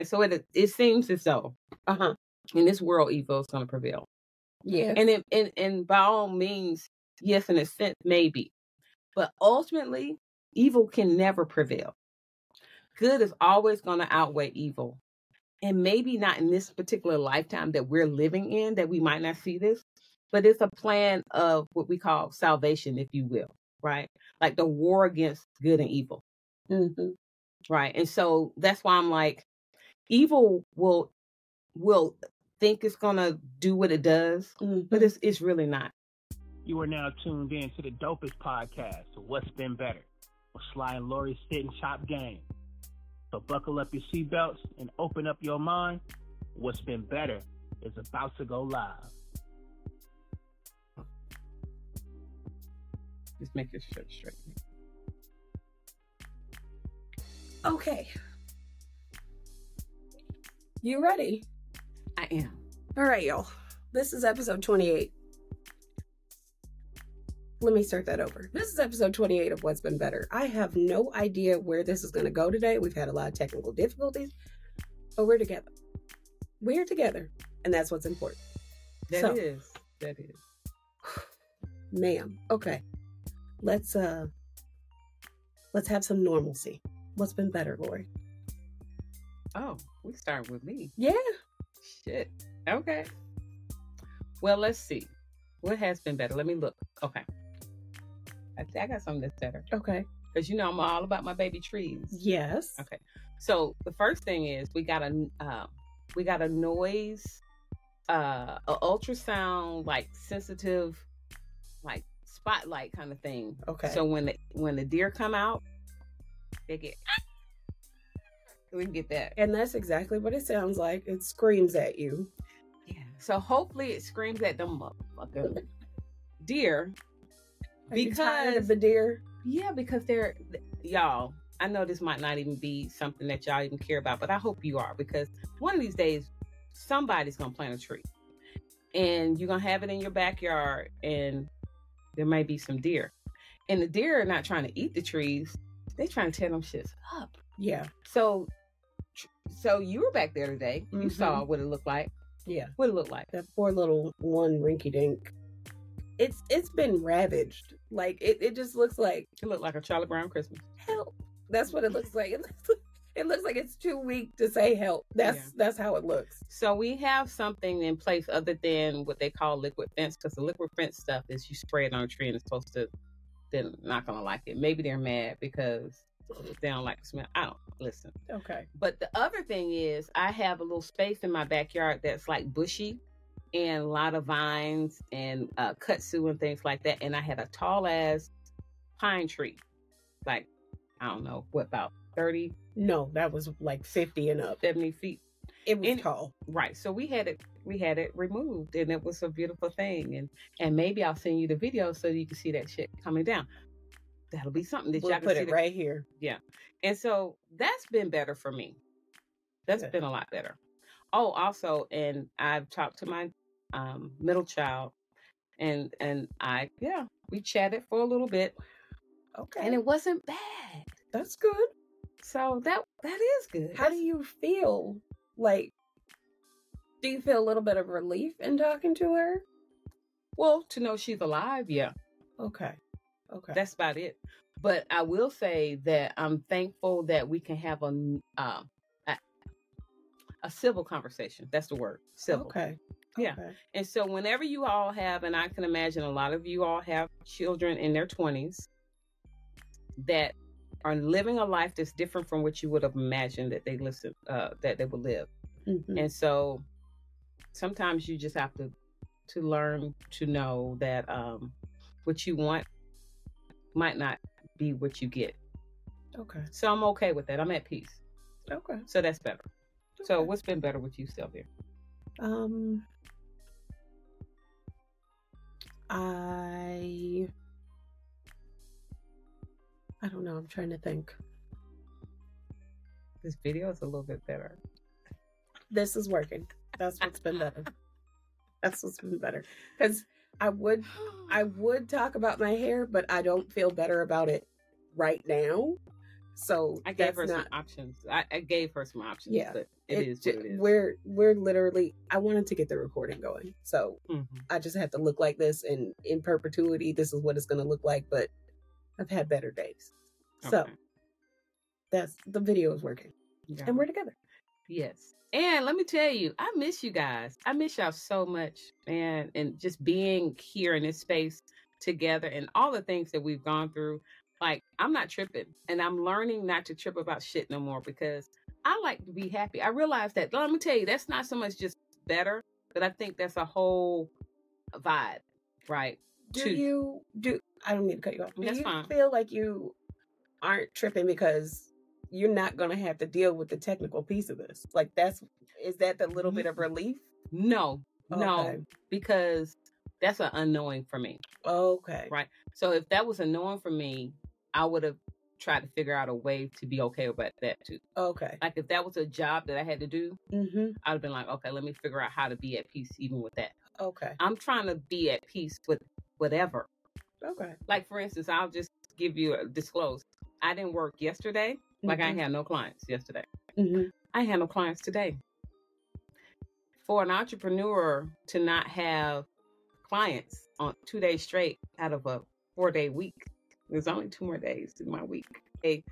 So it seems as though in this world, evil is going to prevail. Yeah. And by all means, yes, in a sense, maybe. But ultimately, evil can never prevail. Good is always going to outweigh evil. And maybe not in this particular lifetime that we're living in, that we might not see this, but it's a plan of what we call salvation, if you will, right? Like the war against good and evil. Mm-hmm. Right. And so that's why I'm like, evil will think it's going to do what it does, but it's really not. You are now tuned in to the dopest podcast, What's Been Better, with Sly and Lori's Sit and Chop Game. So buckle up your seatbelts and open up your mind. What's Been Better is about to go live. Just make your shirt straight. Okay. You ready? I am. All right, y'all. This is episode 28. Let me start that over. This is episode 28 of What's Been Better. I have no idea where this is going to go today. We've had a lot of technical difficulties, but we're together. We're together, and that's what's important. That is. Ma'am. Okay. Let's have some normalcy. What's been better, Lori? Oh, we start with me. Yeah. Shit. Okay. Well, let's see. What has been better? Let me look. Okay. I got something that's better. Okay. Because you know I'm all about my baby trees. Yes. Okay. So the first thing is we got a noise, a ultrasound like sensitive, like spotlight kind of thing. Okay. So when the deer come out, they get. We can get that. And that's exactly what it sounds like. It screams at you. Yeah. So hopefully it screams at them motherfucking deer. Are you tired of the deer? Yeah, because they're, y'all, I know this might not even be something that y'all even care about, but I hope you are, because one of these days, somebody's going to plant a tree. And you're going to have it in your backyard, and there may be some deer. And the deer are not trying to eat the trees. They're trying to tear them shits up. Yeah. So you were back there today. You saw what it looked like. Yeah. What it looked like. That poor little one rinky-dink. It's been ravaged. Like, it just looks like... It looked like a Charlie Brown Christmas. Help. That's what it looks like. It looks like it's too weak to say help. That's how it looks. So we have something in place other than what they call liquid fence, because the liquid fence stuff is you spray it on a tree and it's supposed to... They're not going to like it. Maybe they're mad because they don't like the smell. I don't listen. Okay. But the other thing is I have a little space in my backyard that's like bushy and a lot of vines and kudzu and things like that. And I had a tall ass pine tree. Like, I don't know, what, about 30? No, that was like 50 and up. 70 feet. It was tall. Right. So we had it removed, and it was a beautiful thing. And maybe I'll send you the video so you can see that shit coming down. That'll be something that we'll y'all can put see it right here. Yeah. And so that's been better for me. That's been a lot better. Oh, also, and I've talked to my middle child, and we chatted for a little bit. Okay. And it wasn't bad. That's good. So that is good. How do you feel? Like, do you feel a little bit of relief in talking to her? Well, to know she's alive, yeah. Okay. That's about it. But I will say that I'm thankful that we can have a civil conversation. That's the word. Civil. Okay. Yeah. Okay. And so whenever you all have, and I can imagine a lot of you all have children in their 20s that are living a life that's different from what you would have imagined that they would live. Mm-hmm. And so sometimes you just have to learn to know that what you want might not be what you get. Okay. So I'm okay with that. I'm at peace. Okay. So that's better. Okay. So what's been better with you, Sylvia? I don't know. I'm trying to think. This video is a little bit better. This is working. That's what's been better. That's what's been better. Because I would talk about my hair, but I don't feel better about it right now. So I gave her some options. I gave her some options. Yeah. But It is what it is. We're literally, I wanted to get the recording going. So I just have to look like this, and in perpetuity, this is what it's going to look like. But I've had better days. So that's, the video is working. Yeah. And we're together. Yes. And let me tell you, I miss you guys. I miss y'all so much, man. And just being here in this space together and all the things that we've gone through. Like, I'm not tripping, and I'm learning not to trip about shit no more, because I like to be happy. I realize that, let me tell you, that's not so much just better, but I think that's a whole vibe, right? I don't mean to cut you off. That's fine. Feel like you aren't tripping because you're not going to have to deal with the technical piece of this? Like, is that the little bit of relief? No, because that's an unknowing for me. Okay. Right. So if that was a knowing for me, I would have tried to figure out a way to be okay about that too. Okay. Like, if that was a job that I had to do, I'd have been like, okay, let me figure out how to be at peace even with that. Okay. I'm trying to be at peace with whatever. Okay. Like, for instance, I'll just give you a disclose. I didn't work yesterday. Like, I had no clients yesterday. I had no clients today. For an entrepreneur to not have clients on 2 days straight out of a 4-day week, there's only 2 more days in my week. Hey,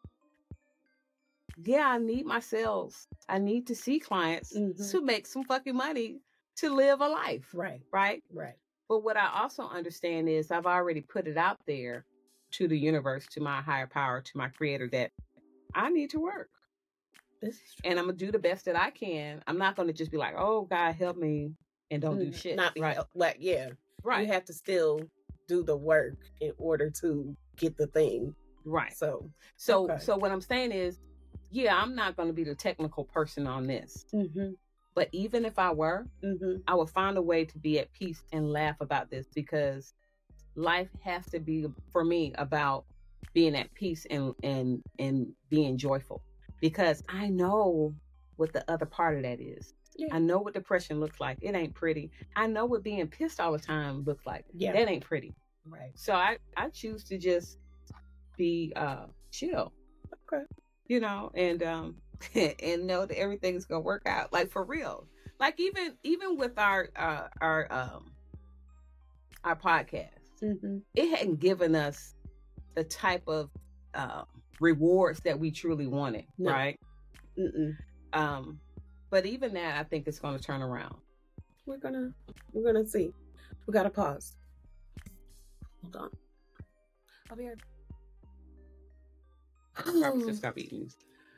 yeah, I need my sales. I need to see clients to make some fucking money to live a life. Right. Right? Right. But what I also understand is I've already put it out there to the universe, to my higher power, to my creator, that I need to work. And I'm going to do the best that I can. I'm not going to just be like, oh, God, help me, and don't do shit. Not right. Like, yeah. Right. You have to still do the work in order to get the thing. Right. So what I'm saying is, yeah, I'm not going to be the technical person on this. But even if I were, I would find a way to be at peace and laugh about this, because life has to be, for me, about being at peace and being joyful, because I know what the other part of that is. Yeah. I know what depression looks like. It ain't pretty. I know what being pissed all the time looks like. Yeah. That ain't pretty. Right. So I choose to just be chill. Okay. You know, and and know that everything's gonna work out. Like, for real. Like, even with our podcast, it hadn't given us the type of rewards that we truly wanted, right? But even that, I think it's going to turn around. We're gonna see. We gotta pause. Hold on. I'll be here. Probably just stop eating.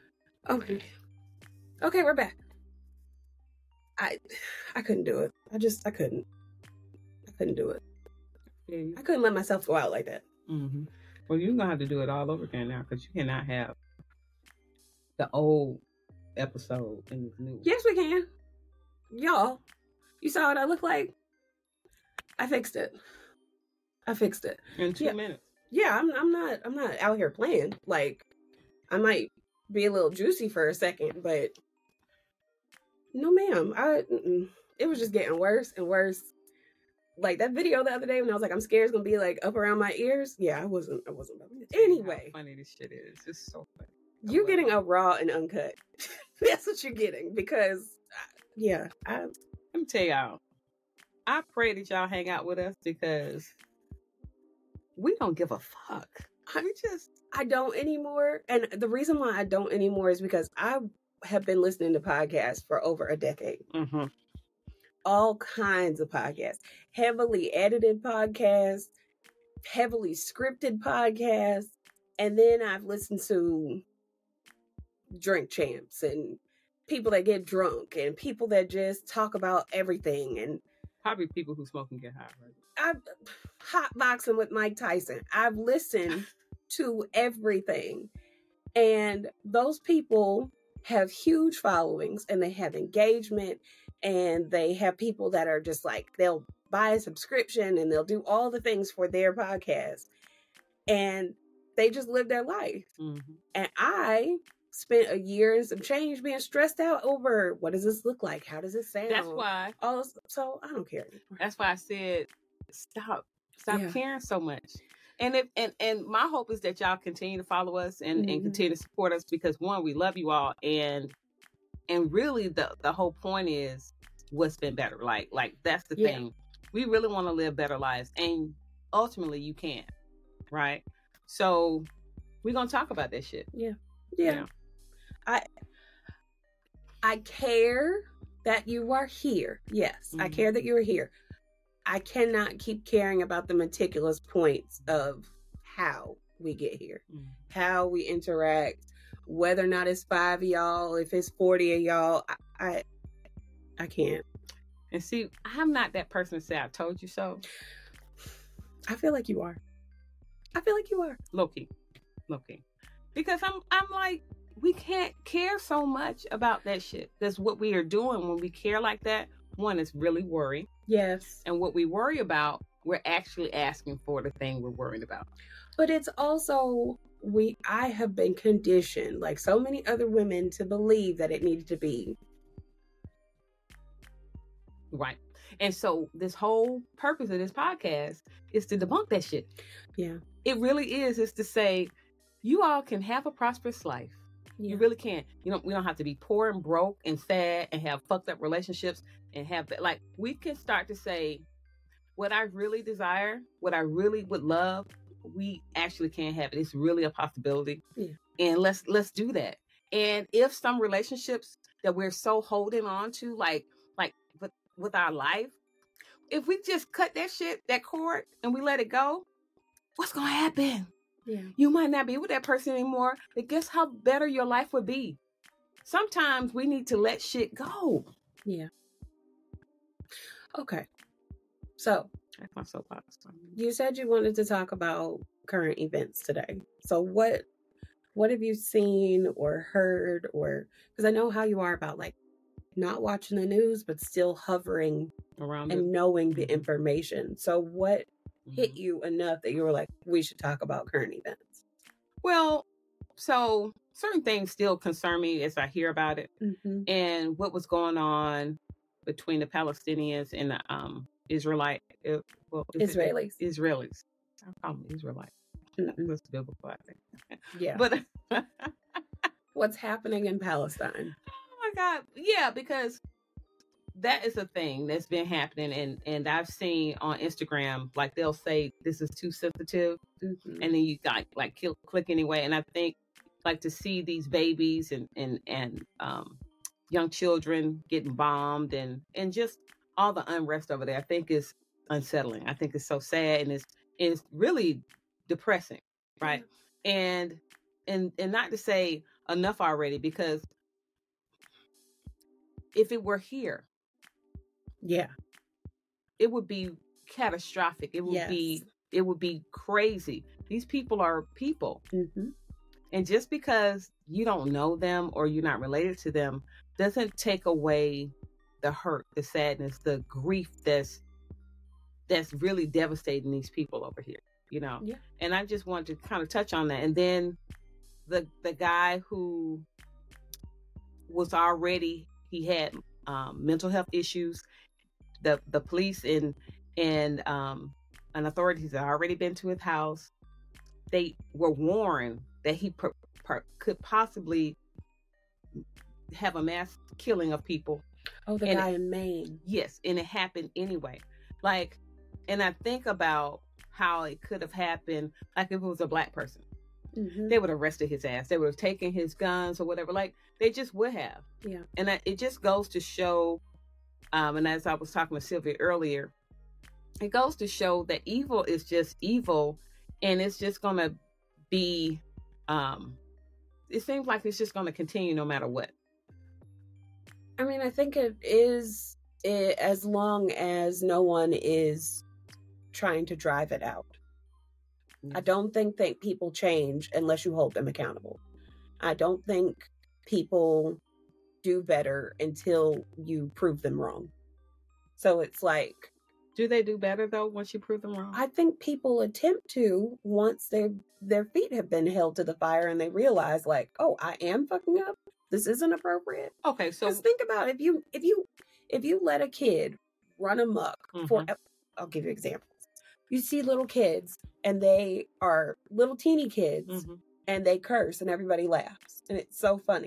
Okay, we're back. I couldn't do it. I couldn't do it. I couldn't let myself go out like that. Well, you're gonna have to do it all over again now, because you cannot have the old episode in this new one. Yes, we can. Y'all, you saw what I look like? I fixed it. In 2 minutes. Yeah, I'm not out here playing. Like, I might be a little juicy for a second, but no, ma'am. It was just getting worse and worse. Like, that video the other day when I was like, I'm scared it's gonna be like up around my ears. Yeah, I wasn't. Anyway, how funny this shit is. It's so funny. You're getting a raw and uncut. That's what you're getting, because let me tell y'all, I pray that y'all hang out with us, because we don't give a fuck. I don't anymore. And the reason why I don't anymore is because I have been listening to podcasts for over a decade. All kinds of podcasts, heavily edited podcasts, heavily scripted podcasts. And then I've listened to drink champs and people that get drunk and people that just talk about everything, and probably people who smoke and get high, right? I've hotboxing with Mike Tyson. I've listened to everything, and those people have huge followings, and they have engagement, and they have people that are just like, they'll buy a subscription and they'll do all the things for their podcast, and they just live their life. And I spent a year and some change being stressed out over, what does this look like? How does it sound? That's why. So I don't care anymore. That's why I said, stop caring so much. And and my hope is that y'all continue to follow us and continue to support us, because one, we love you all, and And really the whole point is what's been better. Like that's the thing. We really want to live better lives, and ultimately you can, right? So we're gonna talk about that shit. Yeah. You know? I care that you are here. Yes, I care that you are here. I cannot keep caring about the meticulous points of how we get here, how we interact, whether or not it's 5 of y'all, if it's 40 of y'all. I can't. And see, I'm not that person to say I told you so. I feel like you are. Low key. Because I'm like, we can't care so much about that shit. That's what we are doing when we care like that. One is really worry. Yes. And what we worry about, we're actually asking for the thing we're worried about. But it's also, I have been conditioned, like so many other women, to believe that it needed to be. Right. And so this whole purpose of this podcast is to debunk that shit. Yeah. It really is. It's to say, you all can have a prosperous life. Yeah. You really can. We don't have to be poor and broke and sad and have fucked up relationships and have that. Like, we can start to say, what I really desire, what I really would love, we actually can have it. It's really a possibility. Yeah. And let's do that. And if some relationships that we're so holding on to, like with our life, if we just cut that cord, and we let it go, what's going to happen? Yeah. You might not be with that person anymore, but guess how better your life would be? Sometimes we need to let shit go. Yeah. Okay. So, that's my soapbox. You said you wanted to talk about current events today. So what have you seen or heard, or, because I know how you are about like not watching the news, but still hovering around and knowing the information. So what hit you enough that you were like, we should talk about current events? Well, so certain things still concern me as I hear about it. Mm-hmm. And what was going on between the Palestinians and the Israelis. Israelis. I call them Israelites. That's biblical, I think. Yeah. But what's happening in Palestine? Oh my God. Yeah, because that is a thing that's been happening, and I've seen on Instagram, like they'll say this is too sensitive, and then you got like click anyway. And I think like to see these babies and young children getting bombed and just all the unrest over there, I think is unsettling. I think it's so sad, and it's really depressing, right? Yeah. And not to say enough already, because if it were here, yeah, it would be catastrophic. It would be crazy. These people are people. Mm-hmm. And just because you don't know them or you're not related to them doesn't take away the hurt, the sadness, the grief that's really devastating these people over here, Yeah. And I just wanted to kind of touch on that. And then the guy who was already, he had mental health issues. The police and authorities had already been to his house. They were warned that he could possibly have a mass killing of people. Oh, the guy in Maine. Yes, and it happened anyway. Like, and I think about how it could have happened, like if it was a black person. Mm-hmm. They would have arrested his ass. They would have taken his guns or whatever. Like, they just would have. Yeah. And it just goes to show, and as I was talking to Sylvia earlier, it goes to show that evil is just evil, and it's just going to be, it seems like it's just going to continue no matter what. I mean, I think it is, as long as no one is trying to drive it out. I don't think that people change unless you hold them accountable. I don't think people do better until you prove them wrong. So it's like... Do they do better, though, once you prove them wrong? I think people attempt to once their feet have been held to the fire and they realize, like, oh, I am fucking up. This isn't appropriate. Okay, so... Just think about it. If you let a kid run amok for... I'll give you examples. You see little kids, and they are little teeny kids, and they curse, and everybody laughs. And it's so funny.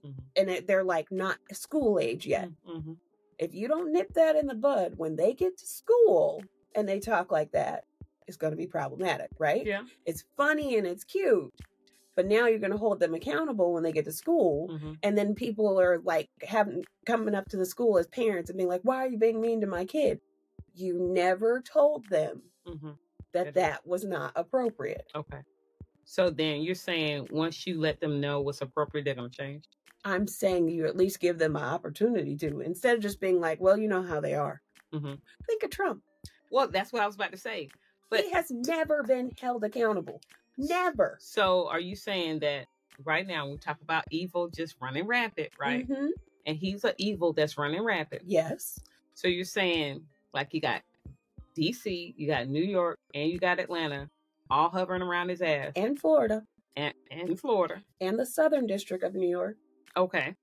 and they're like not school age yet. If you don't nip that in the bud when they get to school and they talk like that, it's going to be problematic, right? Yeah. It's funny and it's cute, but now you're going to hold them accountable when they get to school. And then people are like coming up to the school as parents and being like, why are you being mean to my kid? You never told them that was not appropriate. Okay. So then you're saying once you let them know what's appropriate, they're going to change? I'm saying you at least give them an opportunity to, instead of just being like, well, you know how they are. Think of Trump. Well, that's what I was about to say. But he has never been held accountable. Never. So are you saying that right now we talk about evil just running rampant, right? And he's an evil that's running rampant. Yes. So you're saying like you got DC, you got New York, and you got Atlanta all hovering around his ass. And Florida. And Florida. And the Southern District of New York. Okay.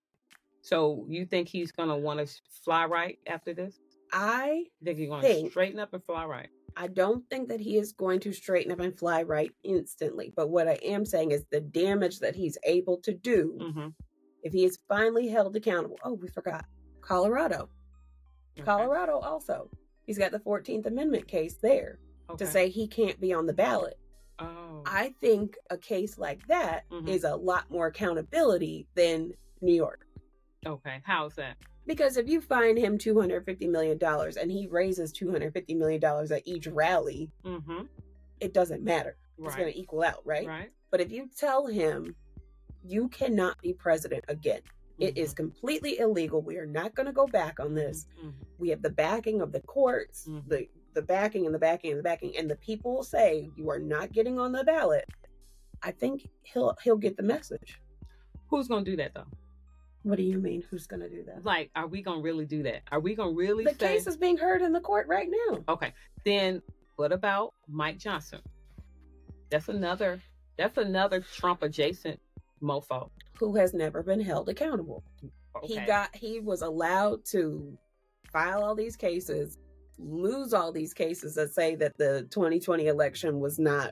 So you think he's going to want to fly right after this? I think he's going to straighten up and fly right. I don't think that he is going to straighten up and fly right instantly. But what I am saying is the damage that he's able to do, if he is finally held accountable. Oh, we forgot. Colorado. Colorado also. He's got the 14th Amendment case there to say he can't be on the ballot. Oh. I think a case like that is a lot more accountability than New York. Okay. How's that? Because if you fine him $250 million and he raises $250 million at each rally, it doesn't matter. It's going to equal out, right? But if you tell him you cannot be president again, it is completely illegal. We are not going to go back on this. We have the backing of the courts, the backing and the backing and the backing, and the people will say you are not getting on the ballot. I think he'll get the message. Who's going to do that though? What do you mean? Who's going to do that? Like, are we going to really do that? Are we going to really The case is being heard in the court right now. Okay. Then what about Mike Johnson? That's another Trump adjacent mofo. Who has never been held accountable. Okay. He was allowed to file all these cases, lose all these cases that say that the 2020 election was not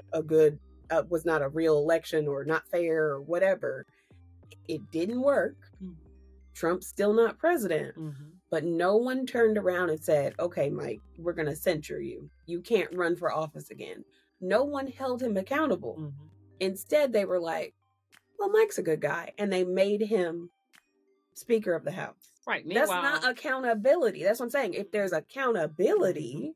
a real election or not fair or whatever. It didn't work. Trump's still not president. But no one turned around and said, okay, Mike, we're going to censure you. You can't run for office again. No one held him accountable. Instead, they were like, well, Mike's a good guy. And they made him Speaker of the House. Right. That's not accountability. That's what I'm saying. If there's accountability,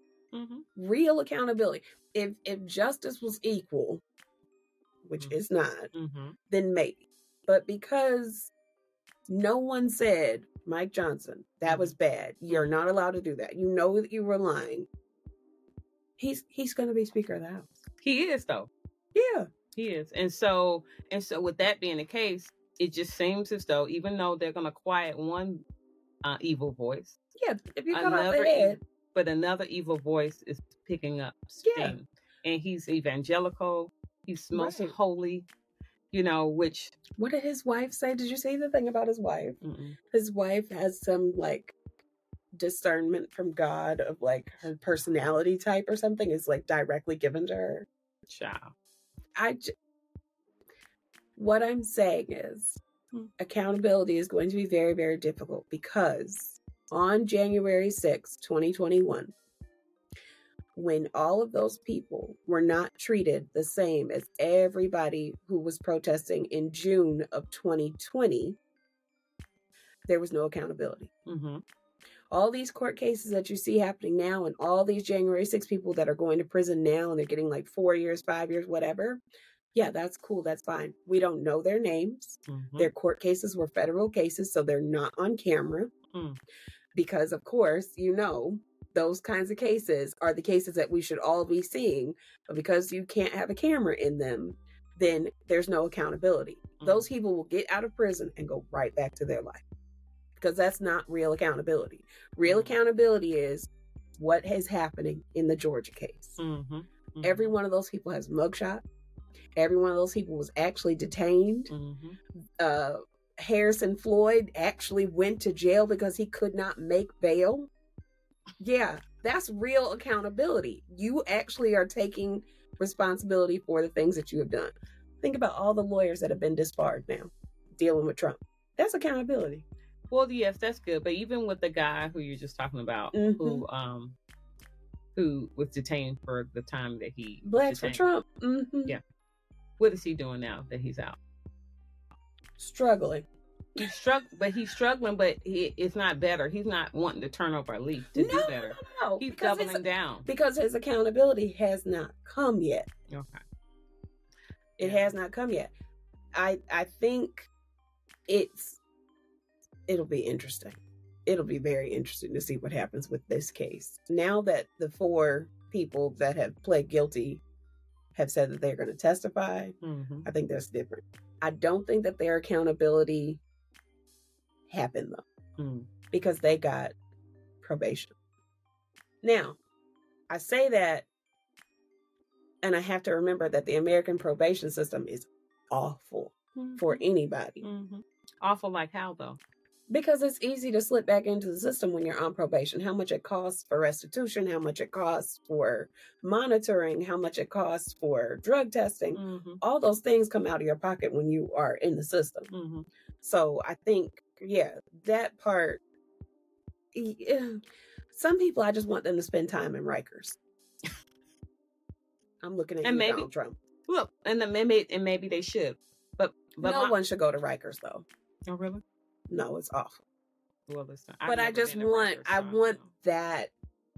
real accountability, if justice was equal, which is not, then maybe. But because no one said, Mike Johnson, that was bad. You're not allowed to do that. You know that you were lying. He's going to be Speaker of the House. He is, though. Yeah. He is. And so with that being the case, it just seems as though even though they're going to quiet one evil voice. Yeah, if you cut off the head. But another evil voice is picking up steam. Yeah. And he's evangelical. He's most holy, which... What did his wife say? Did you see the thing about his wife? His wife has some, discernment from God of, her personality type or something is, directly given to her. Child. What I'm saying is accountability is going to be very, very difficult because on January 6, 2021, when all of those people were not treated the same as everybody who was protesting in June of 2020, there was no accountability. All these court cases that you see happening now and all these January 6 people that are going to prison now and they're getting 4 years, 5 years, whatever. Yeah, that's cool. That's fine. We don't know their names. Their court cases were federal cases, so they're not on camera. Because, of course, those kinds of cases are the cases that we should all be seeing. But because you can't have a camera in them, then there's no accountability. Those people will get out of prison and go right back to their life. Because that's not real accountability. Real accountability is what is happening in the Georgia case. Every one of those people has a mugshot. Every one of those people was actually detained. Harrison Floyd actually went to jail because he could not make bail. Yeah, that's real accountability. You actually are taking responsibility for the things that you have done. Think about all the lawyers that have been disbarred now. dealing with Trump. That's accountability. Well, yes, that's good. But even with the guy who you're just talking about, who was detained for the time that he Blacks for Trump. Yeah. What is he doing now that he's out? Struggling. He's struggling, but it's not better. He's not wanting to turn over a leaf to do better. No. He's doubling down. Because his accountability has not come yet. Okay. It has not come yet. I think it'll be interesting. It'll be very interesting to see what happens with this case. Now that the 4 people that have pled guilty have said that they're going to testify, I think that's different. I don't think that their accountability happened though, because they got probation. Now, I say that, and I have to remember that the American probation system is awful for anybody. Awful like how though? Because it's easy to slip back into the system when you're on probation. How much it costs for restitution, how much it costs for monitoring, how much it costs for drug testing. All those things come out of your pocket when you are in the system. So I think, that part, some people, I just want them to spend time in Rikers. I'm looking at Donald Trump. Look, and maybe they should. But no one should go to Rikers though. Oh, really? No, it's awful. Well, listen, but I just want, I want that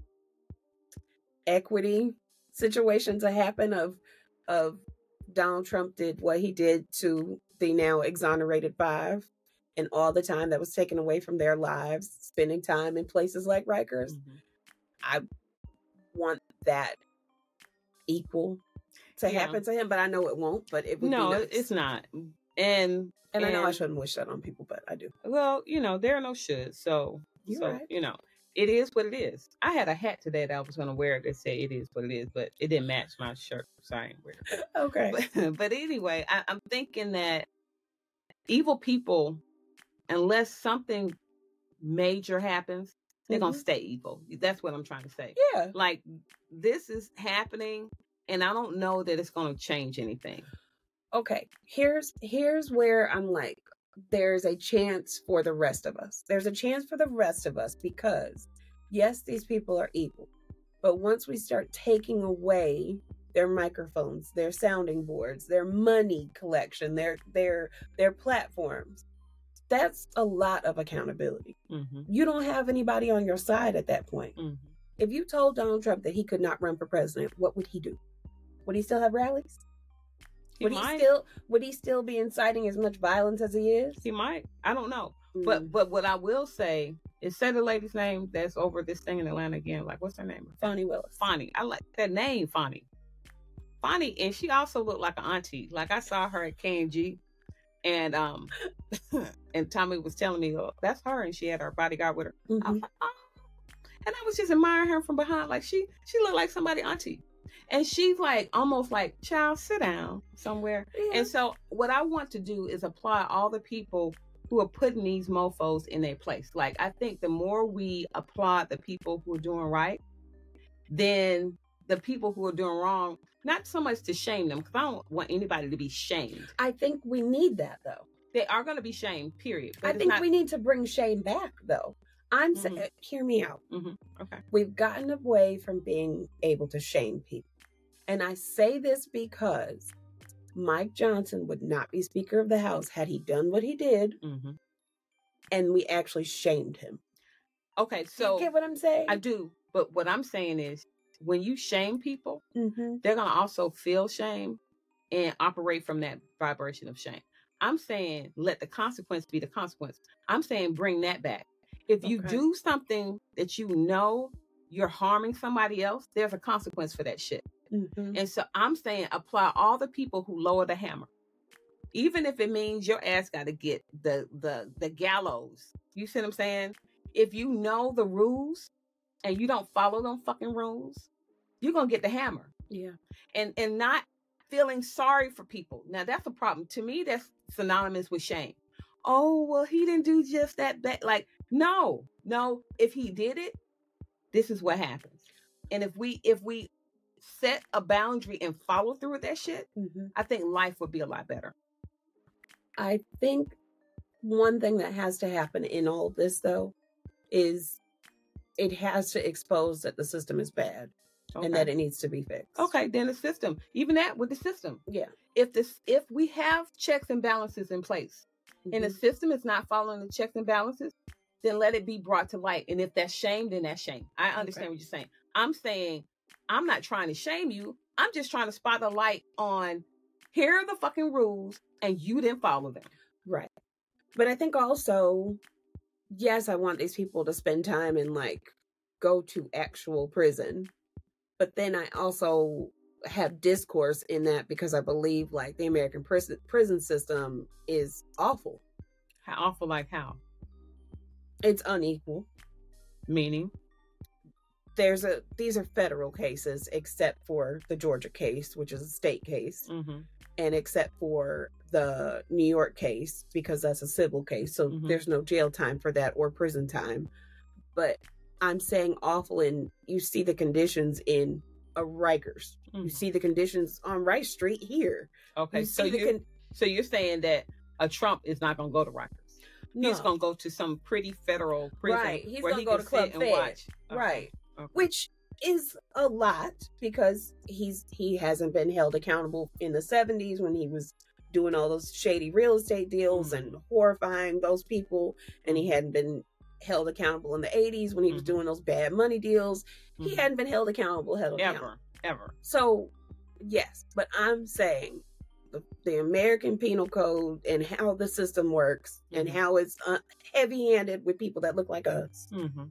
equity situation to happen of Donald Trump did what he did to the now exonerated 5 and all the time that was taken away from their lives, spending time in places like Rikers. I want that equal to happen to him, but I know it won't, but it would be nice. It's not. And I know I shouldn't wish that on people, but I do. Well, there are no shoulds. So, right. It is what it is. I had a hat today that I was going to wear that said it is what it is, but it didn't match my shirt. So I ain't wear it. Okay. But anyway, I'm thinking that evil people, unless something major happens, they're going to stay evil. That's what I'm trying to say. Yeah. Like, this is happening, and I don't know that it's going to change anything. Okay, here's where I'm like, there's a chance for the rest of us. There's a chance for the rest of us because, yes, these people are evil. But once we start taking away their microphones, their sounding boards, their money collection, their platforms, that's a lot of accountability. You don't have anybody on your side at that point. If you told Donald Trump that he could not run for president, what would he do? Would he still have rallies? Would he still be inciting as much violence as he is? He might. I don't know. But what I will say is, say the lady's name that's over this thing in Atlanta again. Like, what's her name? Fani Willis. Fani. I like that name, Fani. Fani, and she also looked like an auntie. Like, I saw her at K&G, and and Tommy was telling me, oh, that's her, and she had her bodyguard with her. I was like, oh. And I was just admiring her from behind. Like, she looked like somebody auntie. And she's like, almost like, child, sit down somewhere. Yeah. And so what I want to do is apply all the people who are putting these mofos in their place. Like, I think the more we applaud the people who are doing right, then the people who are doing wrong, not so much to shame them, because I don't want anybody to be shamed. I think we need that, though. They are going to be shamed, period. But I think we need to bring shame back, though. I'm saying, hear me out. Okay. We've gotten away from being able to shame people. And I say this because Mike Johnson would not be Speaker of the House had he done what he did, and we actually shamed him. Okay, so... You get what I'm saying? I do. But what I'm saying is, when you shame people, they're going to also feel shame and operate from that vibration of shame. I'm saying, let the consequence be the consequence. I'm saying, bring that back. If you do something that you know you're harming somebody else, there's a consequence for that shit. And so I'm saying, apply all the people who lower the hammer. Even if it means your ass got to get the gallows. You see what I'm saying? If you know the rules and you don't follow them fucking rules, you're going to get the hammer. Yeah. And not feeling sorry for people. Now, that's a problem. To me, that's synonymous with shame. Oh, well, he didn't do just that bad. Like, no. If he did it, this is what happens. And if we set a boundary and follow through with that shit, I think life would be a lot better. I think one thing that has to happen in all of this, though, is it has to expose that the system is bad and that it needs to be fixed. Okay, then the system, even that with the system. Yeah. If we have checks and balances in place and the system is not following the checks and balances, then let it be brought to light. And if that's shame, then that's shame. I understand what you're saying. I'm saying, I'm not trying to shame you. I'm just trying to spot the light on, here are the fucking rules, and you didn't follow them. Right. But I think also, yes, I want these people to spend time and like go to actual prison. But then I also have discourse in that because I believe like the American prison system is awful. How awful? Like how? It's unequal. Meaning? These are federal cases, except for the Georgia case, which is a state case, and except for the New York case, because that's a civil case. So there's no jail time for that or prison time. But I'm saying awful, and you see the conditions in a Rikers. You see the conditions on Rice Street here. Okay, so you're saying that a Trump is not going to go to Rikers. No. He's going to go to some pretty federal prison. Right. He's going to go to Club Fed. Watch. Okay. Right. Okay. Which is a lot because he hasn't been held accountable in the 70s when he was doing all those shady real estate deals and horrifying those people. And he hadn't been held accountable in the 80s when he was doing those bad money deals. He hadn't been held accountable. Ever. So, yes. But I'm saying the American Penal Code and how the system works and how it's heavy-handed with people that look like us.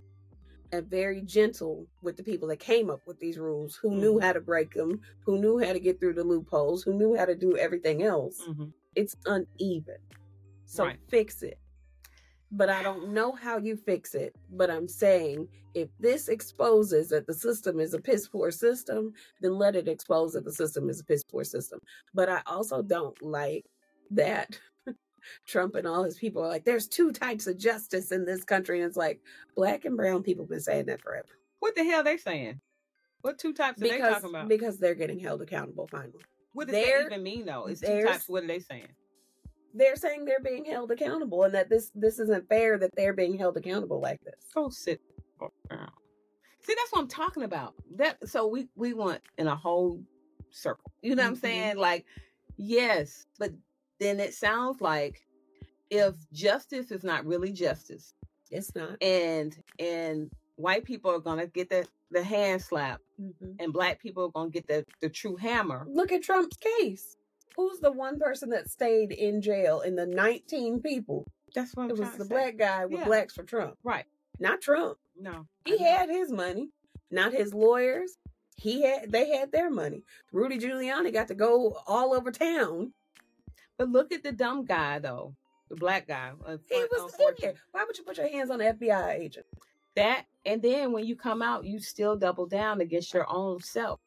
And very gentle with the people that came up with these rules, who knew how to break them, who knew how to get through the loopholes, who knew how to do everything else. It's uneven. So fix it. But I don't know how you fix it. But I'm saying if this exposes that the system is a piss poor system, then let it expose that the system is a piss poor system. But I also don't like that Trump and all his people are like, there's two types of justice in this country. And it's like, black and brown people have been saying that forever. What the hell are they saying? What two types are they talking about? Because they're getting held accountable finally. What does that even mean, though? It's two types. What are they saying? They're saying they're being held accountable and that this isn't fair that they're being held accountable like this. Go sit down. See, that's what I'm talking about. So we went in a whole circle. You know what I'm saying? Like, yes, but then it sounds like if justice is not really justice, it's not, and white people are gonna get the hand slap, and black people are gonna get the true hammer. Look at Trump's case. Who's the one person that stayed in jail in the 19 people? That's what it was. The black guy with Blacks for Trump, right? Not Trump. No, he had his money, not his lawyers. They had their money. Rudy Giuliani got to go all over town. But look at the dumb guy, though. The black guy. He was in there. Why would you put your hands on an FBI agent? That, and then when you come out, you still double down against your own self.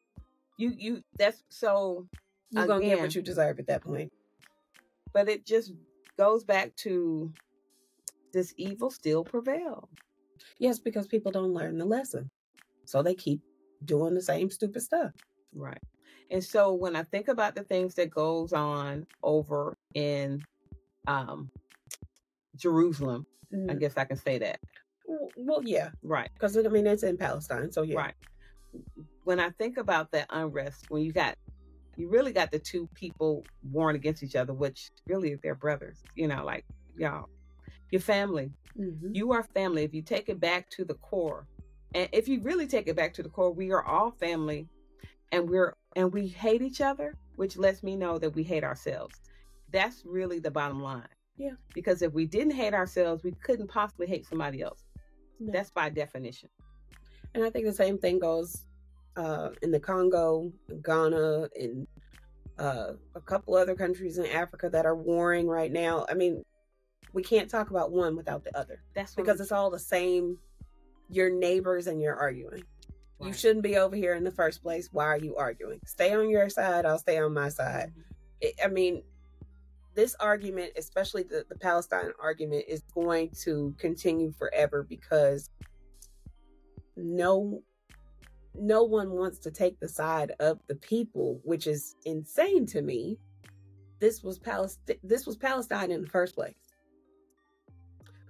That's so. You're going to get what you deserve at that point. But it just goes back to, does evil still prevail? Yes, because people don't learn the lesson. So they keep doing the same stupid stuff. Right. And so when I think about the things that goes on over in Jerusalem, I guess I can say that. Well, yeah. Right. Because, I mean, it's in Palestine, so yeah. Right. When I think about that unrest, when you really got the two people warring against each other, which really they're brothers, like y'all, your family. You are family. If you take it back to the core, and if you really take it back to the core, we are all family, and we hate each other, which lets me know that we hate ourselves. That's really the bottom line. Yeah. Because if we didn't hate ourselves, we couldn't possibly hate somebody else. No. That's by definition. And I think the same thing goes in the Congo, Ghana, and a couple other countries in Africa that are warring right now. I mean, we can't talk about one without the other. That's because it's all the same. Your neighbors and you're arguing. Right. You shouldn't be over here in the first place. Why are you arguing? Stay on your side. I'll stay on my side. I mean, this argument, especially the Palestine argument, is going to continue forever because no one wants to take the side of the people, which is insane to me. This was Palestine in the first place.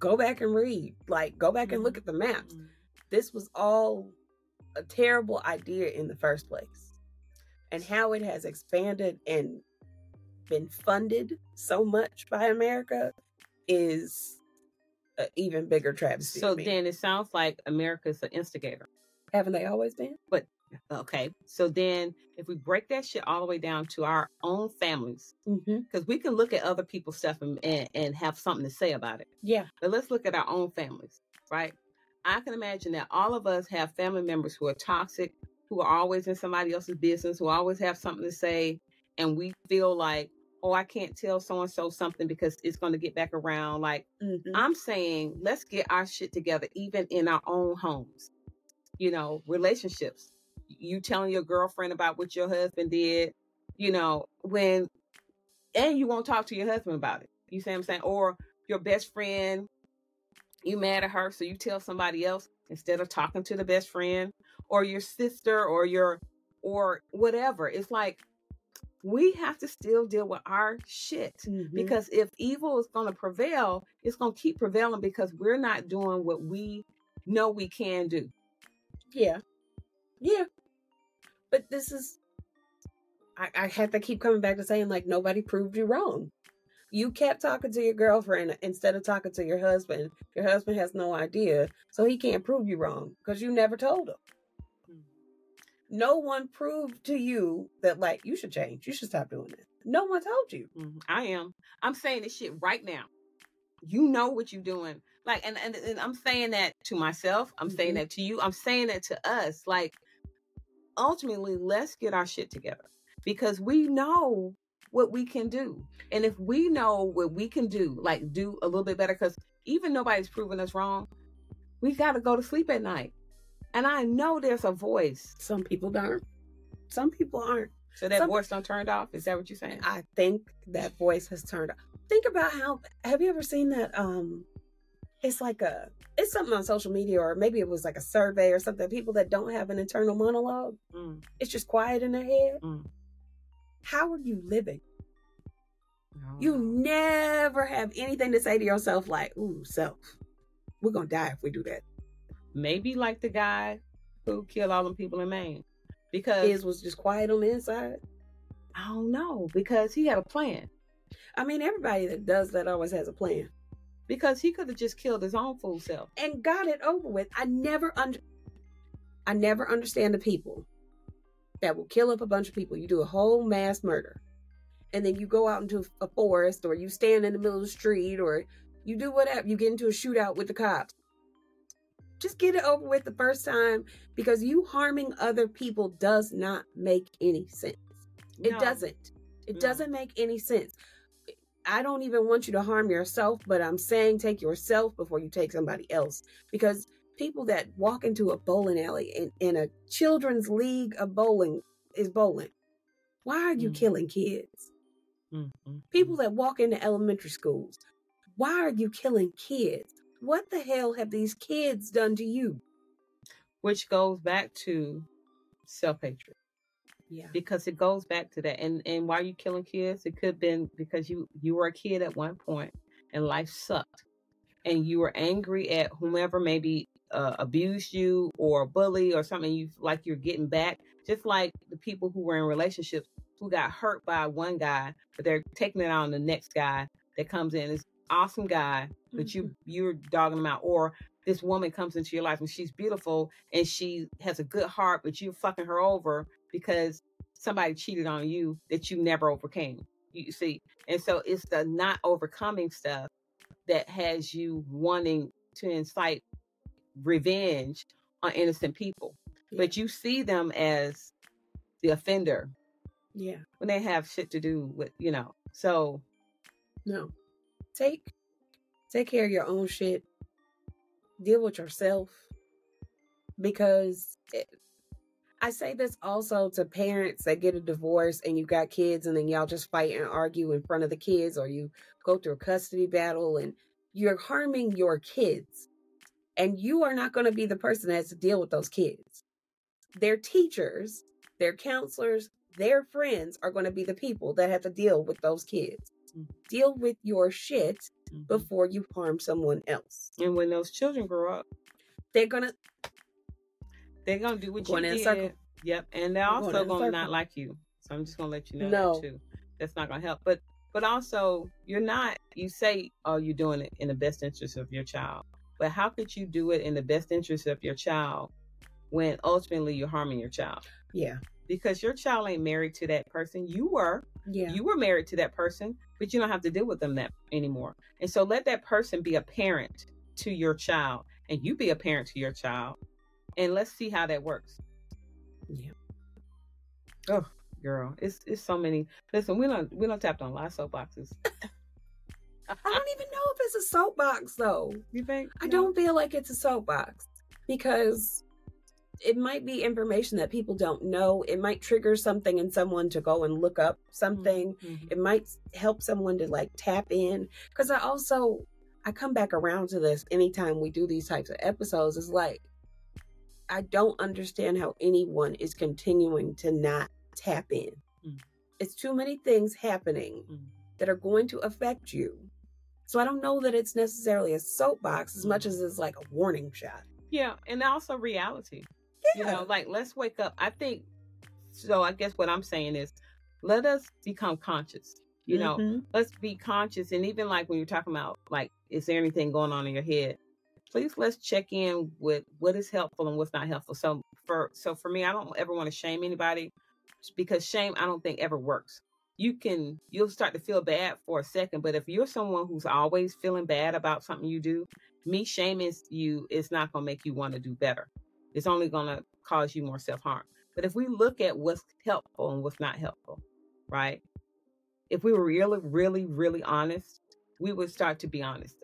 go back and read. Like, go back and look at the maps. This was all a terrible idea in the first place. And how it has expanded and been funded so much by America is an even bigger travesty. So then it sounds like America's an instigator. Haven't they always been? But, okay. So then if we break that shit all the way down to our own families, because we can look at other people's stuff and have something to say about it. Yeah. But let's look at our own families, right? I can imagine that all of us have family members who are toxic, who are always in somebody else's business, who always have something to say. And we feel like, oh, I can't tell so-and-so something because it's going to get back around. Like, I'm saying, let's get our shit together, even in our own homes. You know, relationships. You telling your girlfriend about what your husband did, you know, and you won't talk to your husband about it. You see what I'm saying? Or your best friend, you mad at her, so you tell somebody else instead of talking to the best friend, or your sister, or whatever. It's like, we have to still deal with our shit, because if evil is going to prevail, it's going to keep prevailing because we're not doing what we know we can do. Yeah. Yeah. But this is, I have to keep coming back to saying, like, nobody proved you wrong. You kept talking to your girlfriend instead of talking to your husband. Your husband has no idea, so he can't prove you wrong because you never told him. No one proved to you that, like, you should change. You should stop doing that. No one told you. I'm saying this shit right now. You know what you're doing. Like, and I'm saying that to myself. I'm saying that to you. I'm saying that to us. Like, ultimately, let's get our shit together because we know what we can do. And if we know what we can do, like do a little bit better, because even nobody's proving us wrong, we got to go to sleep at night. And I know there's a voice. Some people don't. Some people aren't. So that voice don't turned off? Is that what you're saying? I think that voice has turned off. Think about how, have you ever seen that? It's like it's something on social media, or maybe it was like a survey or something. People that don't have an internal monologue. It's just quiet in their head. How are you living? You never have anything to say to yourself like, ooh, self, we're going to die if we do that. Maybe like the guy who killed all them people in Maine. Because his was just quiet on the inside. I don't know. Because he had a plan. I mean, everybody that does that always has a plan. Because he could have just killed his own fool self. And got it over with. I never understand the people that will kill up a bunch of people. You do a whole mass murder. And then you go out into a forest, or you stand in the middle of the street, or you do whatever. You get into a shootout with the cops. Just get it over with the first time, because you harming other people does not make any sense. It doesn't. It doesn't make any sense. I don't even want you to harm yourself, but I'm saying take yourself before you take somebody else. Because people that walk into a bowling alley in a children's league of bowling is bowling. Why are you killing kids? People that walk into elementary schools, why are you killing kids? What the hell have these kids done to you? Which goes back to self-hatred. Yeah. Because it goes back to that. And why are you killing kids? It could have been because you were a kid at one point and life sucked. And you were angry at whomever maybe abused you or bully or something. You like you're getting back. Just like the people who were in relationships who got hurt by one guy, but they're taking it on the next guy that comes in. Is awesome guy, but you're dogging him out. Or this woman comes into your life and she's beautiful and she has a good heart, but you're fucking her over because somebody cheated on you that you never overcame. You see, and so it's the not overcoming stuff that has you wanting to incite revenge on innocent people. But you see them as the offender. Yeah. When they have shit to do with, so. No. Take care of your own shit. Deal with yourself. Because I say this also to parents that get a divorce and you got kids and then y'all just fight and argue in front of the kids, or you go through a custody battle and you're harming your kids. And you are not going to be the person that has to deal with those kids. Their teachers, their counselors, their friends are going to be the people that have to deal with those kids. Deal with your shit before you harm someone else. And when those children grow up, they're gonna do what you in a did. circle. Yep, and they're also gonna not like you. So I'm just gonna let you know that too. That's not gonna help. But also, you say, oh, you're doing it in the best interest of your child. But how could you do it in the best interest of your child when ultimately you're harming your child? Yeah. Because your child ain't married to that person. You were married to that person, but you don't have to deal with them that anymore. And so let that person be a parent to your child, and you be a parent to your child, and let's see how that works. Yeah. Oh, girl, it's so many. Listen, we don't tapped on a lot of soapboxes. I don't even know if it's a soapbox though. You think? I don't feel like it's a soapbox because it might be information that people don't know. It might trigger something in someone to go and look up something. Mm-hmm. It might help someone to like tap in. Because I come back around to this anytime we do these types of episodes. It's like, I don't understand how anyone is continuing to not tap in. Mm. It's too many things happening that are going to affect you. So I don't know that it's necessarily a soapbox as much as it's like a warning shot. Yeah, and also reality. Yeah. Like, let's wake up. I think, so I guess what I'm saying is, let us become conscious. Let's be conscious. And even like when you're talking about, like, is there anything going on in your head? Please, let's check in with what is helpful and what's not helpful. So for me, I don't ever want to shame anybody, because shame, I don't think ever works. You'll start to feel bad for a second, but if you're someone who's always feeling bad about something you do, me shaming you is not going to make you want to do better. It's only going to cause you more self-harm. But if we look at what's helpful and what's not helpful, right? If we were really, really, really honest, we would start to be honest.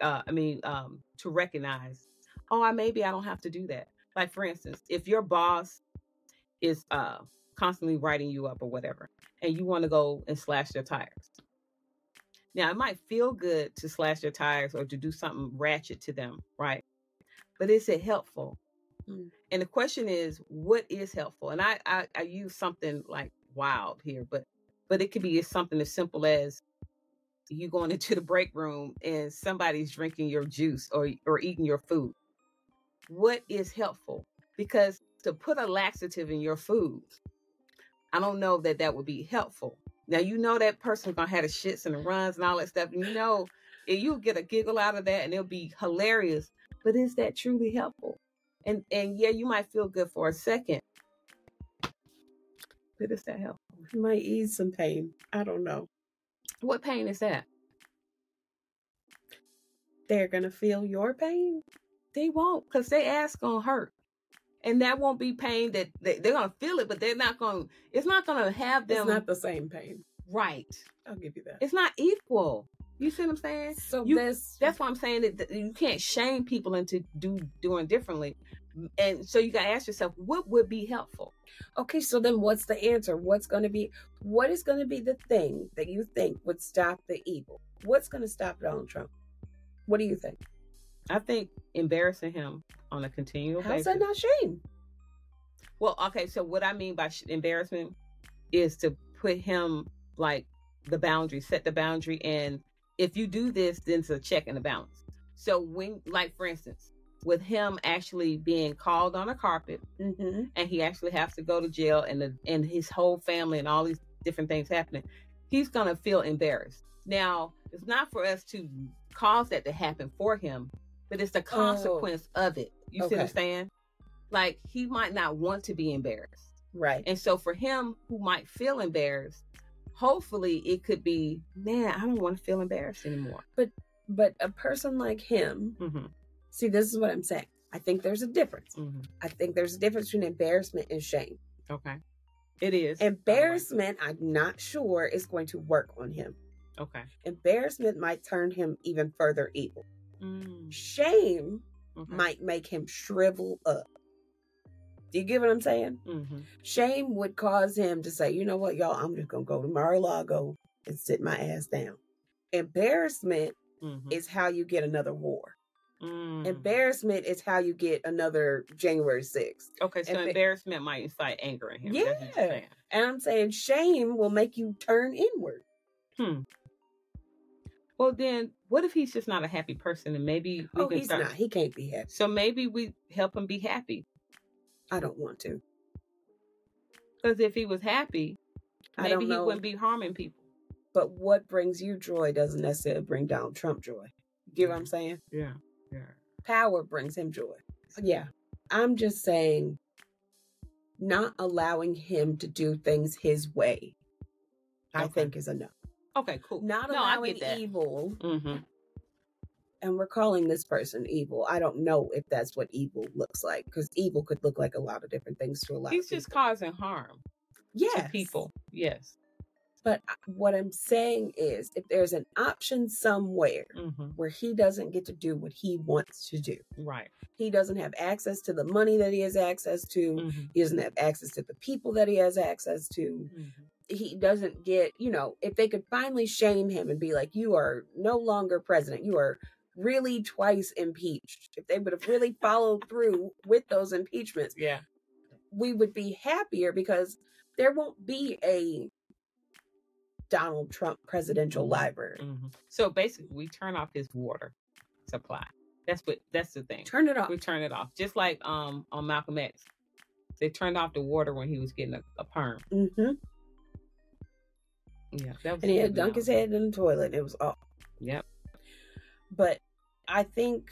To recognize, maybe I don't have to do that. Like, for instance, if your boss is constantly writing you up or whatever, and you want to go and slash their tires. Now, it might feel good to slash their tires or to do something ratchet to them, right? But is it helpful? And the question is, what is helpful? And I use something like wild here, but it could be something as simple as you going into the break room and somebody's drinking your juice or eating your food. What is helpful? Because to put a laxative in your food, I don't know that would be helpful. Now, that person's going to have the shits and the runs and all that stuff. And you'll get a giggle out of that and it'll be hilarious. But is that truly helpful? And yeah, you might feel good for a second. But is that helpful? It might ease some pain. I don't know. What pain is that? They're going to feel your pain? They won't, because their ass going to hurt. And that won't be pain that they're going to feel it, but it's not going to have them. It's not the same pain. Right. I'll give you that. It's not equal. You see what I'm saying? So that's why I'm saying that you can't shame people into doing differently. And so you got to ask yourself, what would be helpful? Okay, so then what's the answer? What is going to be the thing that you think would stop the evil? What's going to stop Donald Trump? What do you think? I think embarrassing him on a continual basis. How's that not shame? Well, okay, so what I mean by embarrassment is to put him, like, the boundary, set the boundary, and if you do this, then it's a check and a balance. So when, like, for instance, with him actually being called on a carpet, and he actually has to go to jail, and his whole family and all these different things happening, he's going to feel embarrassed. Now, it's not for us to cause that to happen for him, but it's the consequence of it. You see what I'm saying? Like, he might not want to be embarrassed. Right. And so for him who might feel embarrassed, hopefully it could be, man, I don't want to feel embarrassed anymore. But a person like him, see, this is what I'm saying. I think there's a difference. I think there's a difference between embarrassment and shame. Okay. It is. Embarrassment, I'm not sure is going to work on him. Okay. Embarrassment might turn him even further evil. Shame might make him shrivel up. Do you get what I'm saying? Shame would cause him to say, you know what, y'all, I'm just going to go to Mar-a-Lago and sit my ass down. Embarrassment is how you get another war. Embarrassment is how you get another January 6th. Okay, so embarrassment might incite anger in him. Yeah. And I'm saying shame will make you turn inward. Well, then, what if he's just not a happy person, and maybe we can he's start. not. He can't be happy. So maybe we help him be happy. I don't want to. Because if he was happy, I maybe don't he know. wouldn't be harming people. But what brings you joy doesn't necessarily bring Donald Trump joy. You get what I'm saying? Yeah. Power brings him joy. Yeah. I'm just saying, not allowing him to do things his way, I Okay. think is a no. Okay, cool. Not No, I allowing get that. evil, Mm-hmm. and we're calling this person evil. I don't know if that's what evil looks like, because evil could look like a lot of different things to a lot He's of just people. causing harm Yes. to people. Yes. But what I'm saying is, if there's an option somewhere Mm-hmm. where he doesn't get to do what he wants to do, Right. he doesn't have access to the money that he has access to, Mm-hmm. he doesn't have access to the people that he has access to, Mm-hmm. he doesn't get, if they could finally shame him and be like, you are no longer president, you are really twice impeached. If they would have really followed through with those impeachments, Yeah. we would be happier, because there won't be a Donald Trump presidential library. Mm-hmm. So basically, we turn off his water supply. That's the thing. Turn it off. We turn it off. Just like on Malcolm X, they turned off the water when he was getting a perm. Mm-hmm. Yeah, that was. And he had dunked his head in the toilet, and it was off. Yep. But I think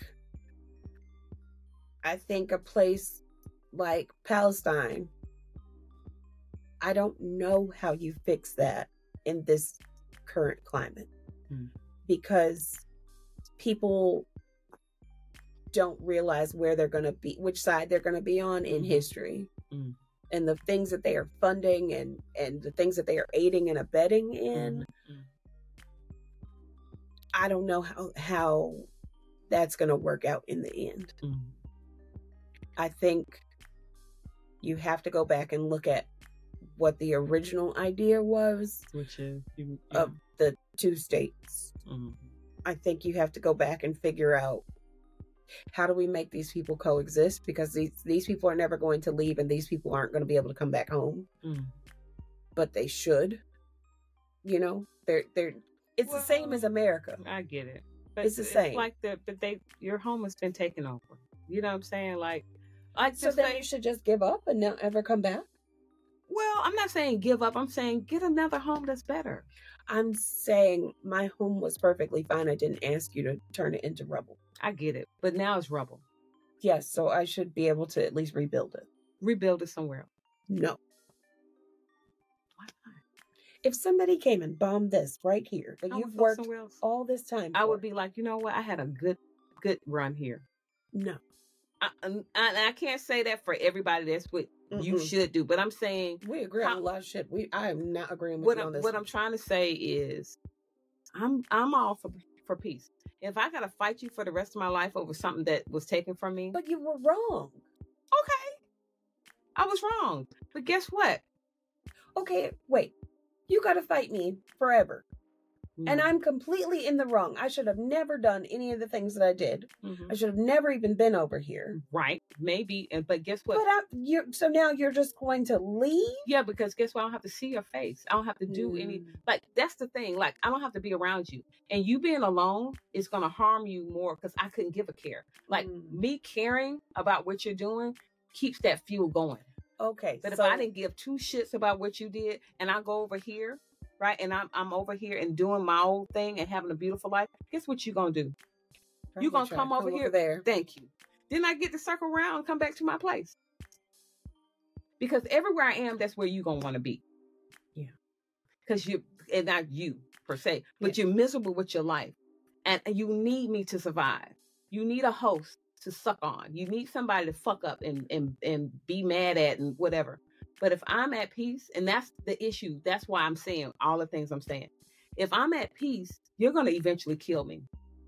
a place like Palestine, I don't know how you fix that in this current climate, because people don't realize where they're going to be, which side they're going to be on in history, and the things that they are funding and the things that they are aiding and abetting in. I don't know how that's going to work out in the end. I think you have to go back and look at what the original idea was, which is of the two states. I think you have to go back and figure out, how do we make these people coexist? Because these people are never going to leave, and these people aren't going to be able to come back home. But they should. They're it's the same as America. I get it. But it's the same. Like your home has been taken over. You know what I'm saying? Like so then you should just give up and not ever come back? Well, I'm not saying give up. I'm saying get another home that's better. I'm saying my home was perfectly fine. I didn't ask you to turn it into rubble. I get it. But now it's rubble. Yes, so I should be able to at least rebuild it. Rebuild it somewhere else. No. Why not? If somebody came and bombed this right here that you've worked all this time I would be like, you know what? I had a good run here. No. I can't say that for everybody. That's what you should do. But I'm saying we agree on a lot of shit. I am not agreeing with you on this. What I'm trying to say is, I'm all for peace. If I gotta fight you for the rest of my life over something that was taken from me, but you were wrong. Okay, I was wrong. But guess what? Okay, wait. You gotta fight me forever. And I'm completely in the wrong. I should have never done any of the things that I did. I should have never even been over here. Right. Maybe. But guess what? But so now you're just going to leave? Yeah, because guess what? I don't have to see your face. I don't have to do any, that's the thing. Like, I don't have to be around you. And you being alone is going to harm you more, because I couldn't give a care. Like, me caring about what you're doing keeps that fuel going. Okay. But if I didn't give two shits about what you did, and I go over here, right, and I'm over here and doing my own thing and having a beautiful life, guess what you're going to do? You're going to come over here. There. Thank you. Then I get to circle around and come back to my place. Because everywhere I am, that's where you're going to want to be. Yeah. Because and not you per se, but you're miserable with your life. And you need me to survive. You need a host to suck on. You need somebody to fuck up and be mad at and whatever. But if I'm at peace, and that's the issue, that's why I'm saying all the things I'm saying. If I'm at peace, you're going to eventually kill me.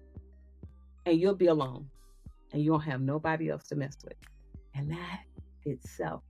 And you'll be alone. And you don't have nobody else to mess with. And that itself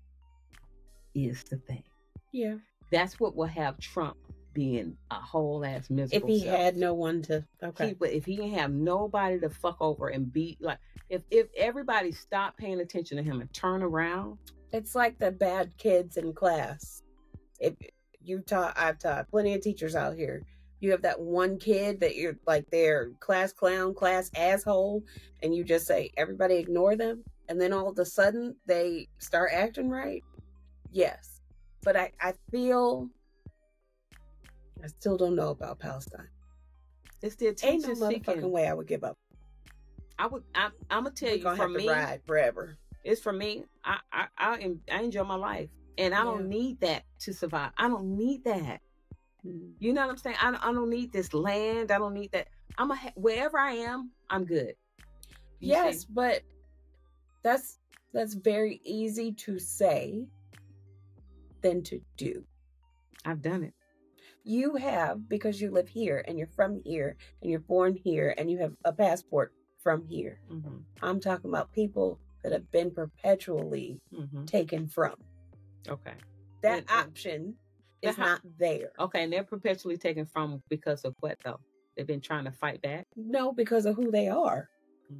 is the thing. Yeah. That's what will have Trump being a whole ass miserable if he self. had no one to, okay. If he didn't have nobody to fuck over and be like, if everybody stopped paying attention to him and turn around. It's like the bad kids in class. I've taught plenty of teachers out here. You have that one kid that you're like their class clown, class asshole, and you just say, everybody ignore them. And then all of a sudden they start acting right. Yes. But I feel, I still don't know about Palestine. It's the Ain't no attention motherfucking seeking. way I would give up. I'm gonna tell We're you, gonna for have to me, ride forever. it's for me. I enjoy my life, and I don't need that to survive. I don't need that. You know what I'm saying? I don't need this land. I don't need that. Wherever I am, I'm good. Yes, but that's very easy to say than to do. I've done it. You have, because you live here and you're from here and you're born here and you have a passport from here. Mm-hmm. I'm talking about people that have been perpetually taken from. Okay. That option is not there. Okay, and they're perpetually taken from because of what, though? They've been trying to fight back? No, because of who they are.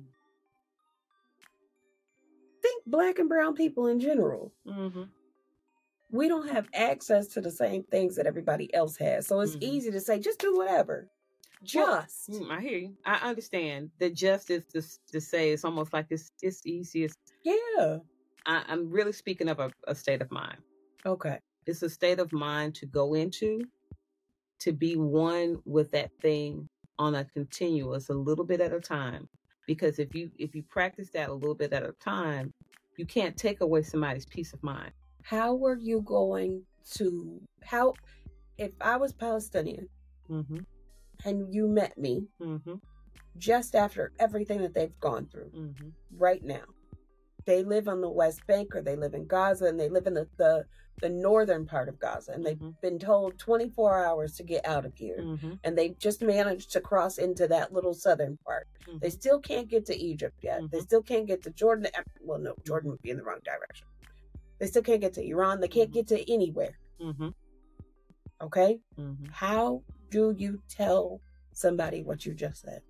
Think Black and brown people in general. Mm-hmm. We don't have access to the same things that everybody else has. So it's easy to say, just do whatever. Just. Well, I hear you. I understand the justice to say it's almost like it's easy. Yeah. I'm really speaking of a state of mind. Okay. It's a state of mind to go into, to be one with that thing on a continuous, a little bit at a time. Because if you practice that a little bit at a time, you can't take away somebody's peace of mind. How were you going to, if I was Palestinian and you met me just after everything that they've gone through right now, they live on the West Bank or they live in Gaza and they live in the northern part of Gaza and they've been told 24 hours to get out of here and they just managed to cross into that little southern part. They still can't get to Egypt yet. They still can't get to Jordan. Well, no, Jordan would be in the wrong direction. They still can't get to Iran. They can't get to anywhere. Okay? How do you tell somebody what you just said?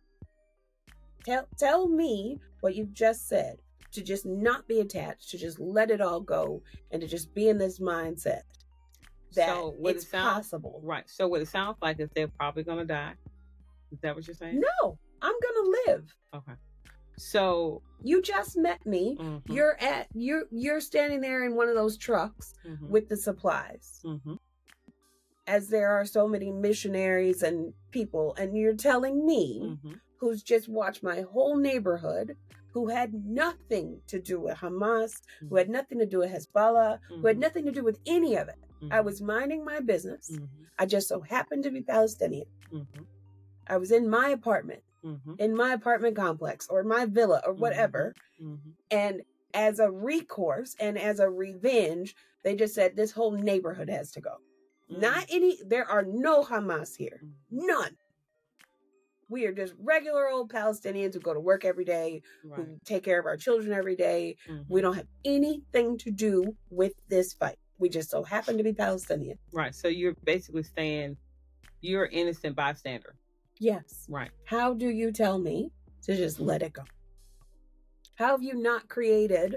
Tell me what you just said. To just not be attached, to just let it all go, and to just be in this mindset that it's possible. Right. So what it sounds like is they're probably going to die. Is that what you're saying? No, I'm going to live. Okay. So you just met me. You're standing there in one of those trucks with the supplies. As there are so many missionaries and people, and you're telling me, who's just watched my whole neighborhood, who had nothing to do with Hamas, who had nothing to do with Hezbollah, who had nothing to do with any of it. I was minding my business. I just so happened to be Palestinian. I was in my apartment, in my apartment complex, or my villa, or whatever. And as a recourse and as a revenge, they just said, this whole neighborhood has to go. There are no Hamas here. None. We are just regular old Palestinians who go to work every day, who take care of our children every day. We don't have anything to do with this fight. We just so happen to be Palestinian. Right. So you're basically saying you're an innocent bystander. Yes. Right. How do you tell me to just let it go? How have you not created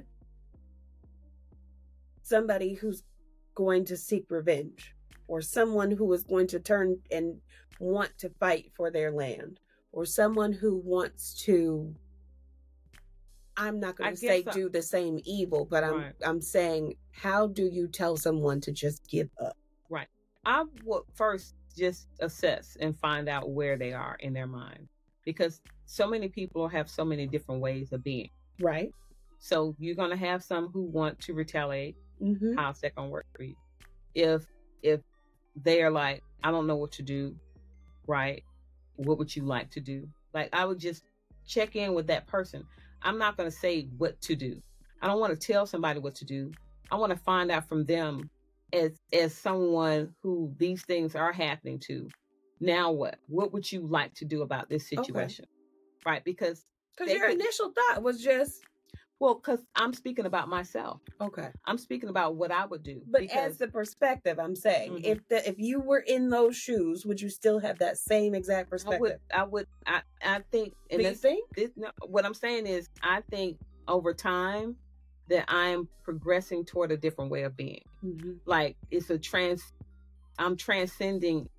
somebody who's going to seek revenge, or someone who is going to turn and want to fight for their land, or someone who wants to, I'm not going to say do the same evil, but I'm saying, how do you tell someone to just give up? Right. I would first just assess and find out where they are in their mind, because so many people have so many different ways of being. Right. So you're going to have some who want to retaliate. How's that going to work for you? If they are like, I don't know what to do, right? What would you like to do? Like, I would just check in with that person. I'm not going to say what to do. I don't want to tell somebody what to do. I want to find out from them as someone who these things are happening to. Now what? What would you like to do about this situation? Okay. Right? Because your initial thought was just, well, because I'm speaking about myself. Okay. I'm speaking about what I would do. But as the perspective, I'm saying, if you were in those shoes, would you still have that same exact perspective? I think. Do you think? What I'm saying is, I think over time that I'm progressing toward a different way of being. Like, I'm transcending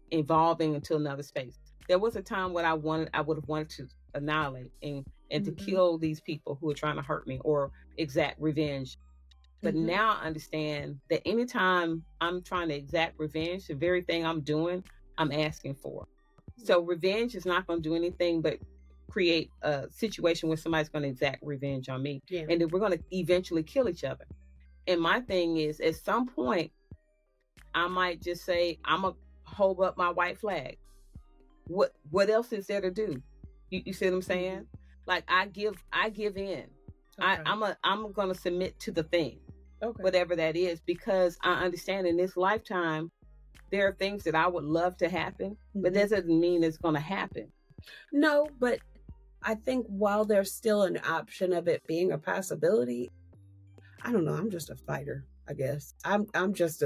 evolving into another space. There was a time when I would have wanted to annihilate and to kill these people who are trying to hurt me or exact revenge. But now I understand that anytime I'm trying to exact revenge, the very thing I'm doing, I'm asking for. So revenge is not going to do anything but create a situation where somebody's going to exact revenge on me. Yeah. And then we're going to eventually kill each other. And my thing is, at some point, I might just say, I'm going to hold up my white flag. What else is there to do? You see what I'm saying? Like I give in. Okay. I'm going to submit to the thing, whatever that is, because I understand in this lifetime, there are things that I would love to happen, but that doesn't mean it's going to happen. No, but I think while there's still an option of it being a possibility, I don't know. I'm just a fighter, I guess. I'm just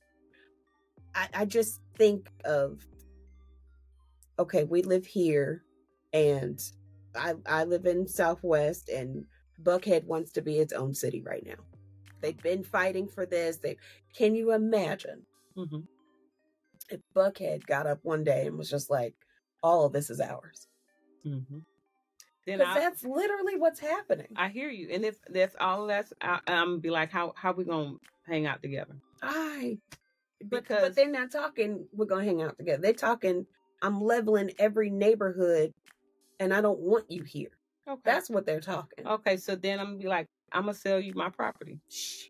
I just think of, okay, we live here and I live in Southwest and Buckhead wants to be its own city right now. They've been fighting for this. Can you imagine if Buckhead got up one day and was just like, all of this is ours? Because that's literally what's happening. I hear you. And if that's all that's, I'm going to be like, how we going to hang out together? But they're not talking, we're going to hang out together. They're talking, I'm leveling every neighborhood and I don't want you here. Okay. That's what they're talking. Okay, so then I'm going to be like, I'm going to sell you my property. Shit.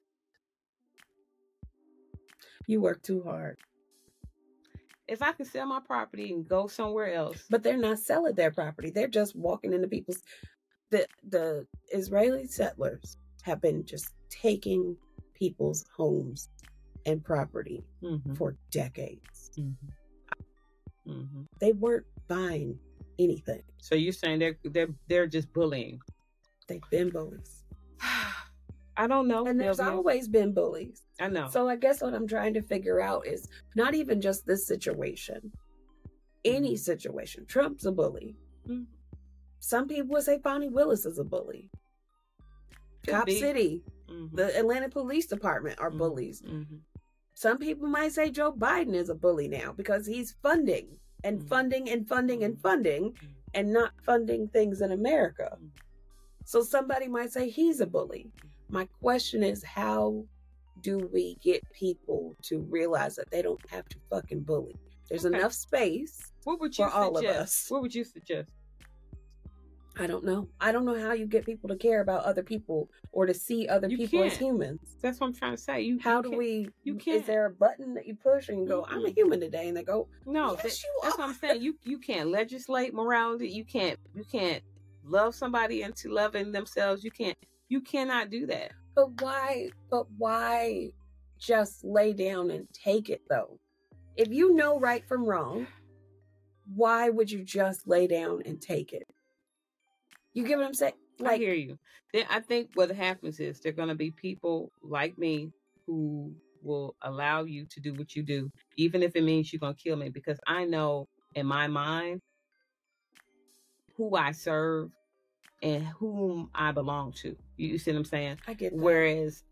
You work too hard. If I can sell my property and go somewhere else. But they're not selling their property. They're just walking into people's... The Israeli settlers have been just taking people's homes and property for decades. They weren't buying anything. So you're saying they're just bullying? They've been bullies. I don't know. And there's always been bullies. I know. So I guess what I'm trying to figure out is not even just this situation. Any situation. Trump's a bully. Some people would say Bonnie Willis is a bully. Cop City, the Atlanta Police Department are bullies. Some people might say Joe Biden is a bully now because he's funding and funding and funding and funding and not funding things in America. So somebody might say he's a bully. My question is, how do we get people to realize that they don't have to fucking bully? There's enough space for all of us. What would you suggest? I don't know. I don't know how you get people to care about other people or to see other people as humans. That's what I'm trying to say. Is there a button that you push and you go, I'm a human today? And they go, no, yes, that's what I'm saying. You can't legislate morality. You can't love somebody into loving themselves. You cannot do that. But why just lay down and take it though? If you know right from wrong, why would you just lay down and take it? You get what I'm saying? I hear you. Then I think what happens is there are going to be people like me who will allow you to do what you do, even if it means you're going to kill me, because I know in my mind who I serve and whom I belong to. You see what I'm saying? I get that. Whereas,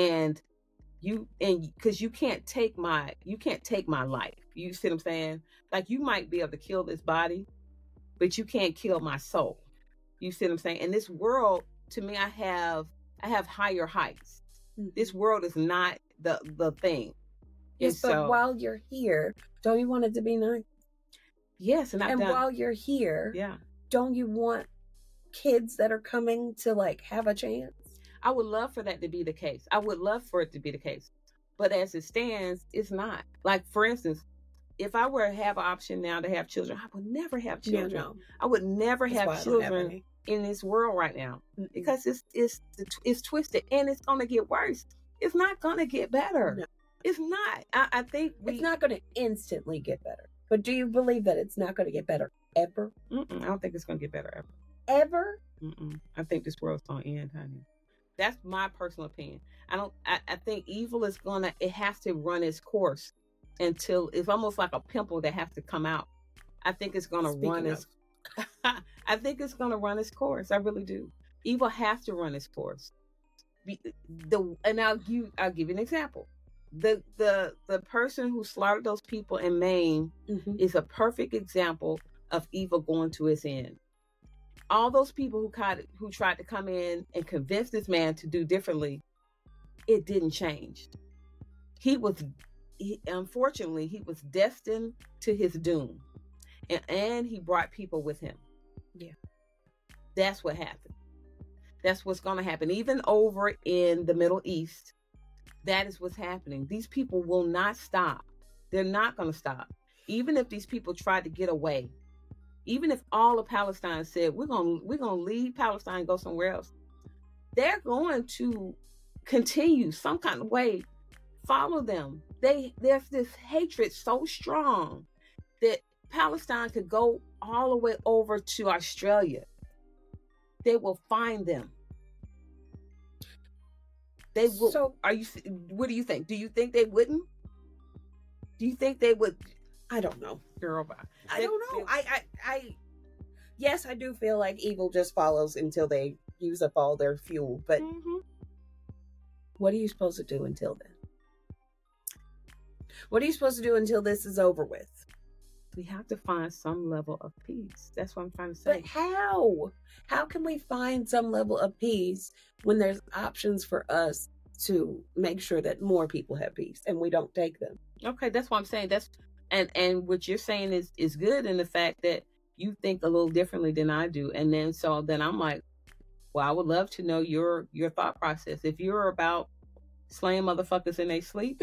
because you can't take my life. You see what I'm saying? Like you might be able to kill this body, but you can't kill my soul. You see what I'm saying? In this world, to me, I have higher heights. This world is not the thing. Yes, but while you're here, don't you want it to be nice? Yes, and while you're here, don't you want kids that are coming to like have a chance? I would love for that to be the case. I would love for it to be the case. But as it stands, it's not. Like, for instance, if I were to have an option now to have children, I would never have children. No. I would never have children in this world right now because it's twisted and it's going to get worse. It's not going to get better. No. It's not. I think it's not going to instantly get better. But do you believe that it's not going to get better ever? I don't think it's going to get better ever. Ever? I think this world's going to end, honey. That's my personal opinion. I think evil is it has to run its course until it's almost like a pimple that has to come out. I think it's going to run its I think it's going to run its course. I really do. Evil has to run its course. And I'll give you an example. The person who slaughtered those people in Maine Mhm. is a perfect example of evil going to its end. All those people who tried to come in and convince this man to do differently, it didn't change. Unfortunately, he was destined to his doom, and he brought people with him. Yeah. That's what happened. That's what's going to happen. Even over in the Middle East, that is what's happening. These people will not stop. They're not going to stop. Even if these people tried to get away, even if all of Palestine said, we're going to leave Palestine and go somewhere else, they're going to continue some kind of way, follow them. There's this hatred so strong that Palestine could go all the way over to Australia. They will find them. They will. So, what do you think? Do you think they wouldn't? Do you think they would? I don't know. Girl, I don't know. Yes, I do feel like evil just follows until they use up all their fuel. But what are you supposed to do until then? What are you supposed to do until this is over with? We have to find some level of peace. That's what I'm trying to say. But how? How can we find some level of peace when there's options for us to make sure that more people have peace and we don't take them? Okay, that's what I'm saying. And what you're saying is good in the fact that you think a little differently than I do. And then I'm like, well, I would love to know your thought process. If you're about slaying motherfuckers in their sleep,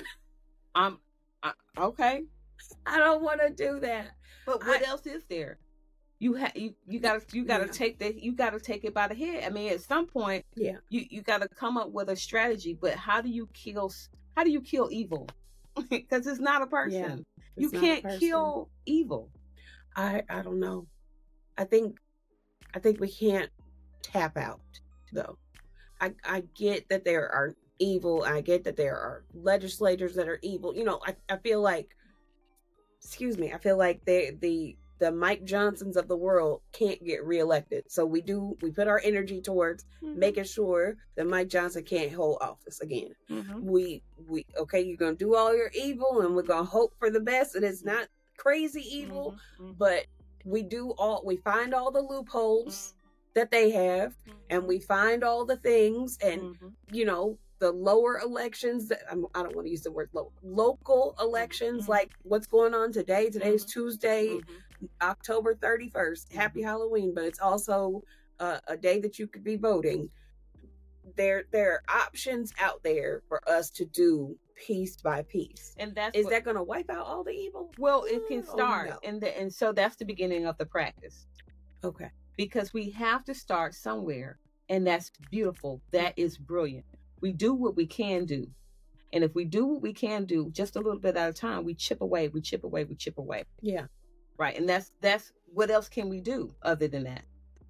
okay. I don't want to do that. But what else is there? You gotta take it by the head. I mean, at some point, you gotta come up with a strategy. But how do you kill evil? Because it's not a person. You can't kill evil. I don't know. I think we can't tap out though. I get that there are evil. I get that there are legislators that are evil. You know, I feel like, I feel like the Mike Johnsons of the world can't get reelected. So we put our energy towards making sure that Mike Johnson can't hold office again. We okay, you're gonna do all your evil and we're gonna hope for the best, and it's not crazy evil, but we find all the loopholes that they have, and we find all the things, and you know, the lower elections, I don't want to use the word local elections, like what's going on today. Today's Tuesday, October 31st. Happy Halloween, but it's also a day that you could be voting. There are options out there for us to do piece by piece. And that going to wipe out all the evil? Well, it can start. No. And so that's the beginning of the practice. Okay. Because we have to start somewhere, and that's beautiful. That is brilliant. We do what we can do. And if we do what we can do just a little bit at a time, we chip away. Yeah. Right. And that's what else can we do other than that?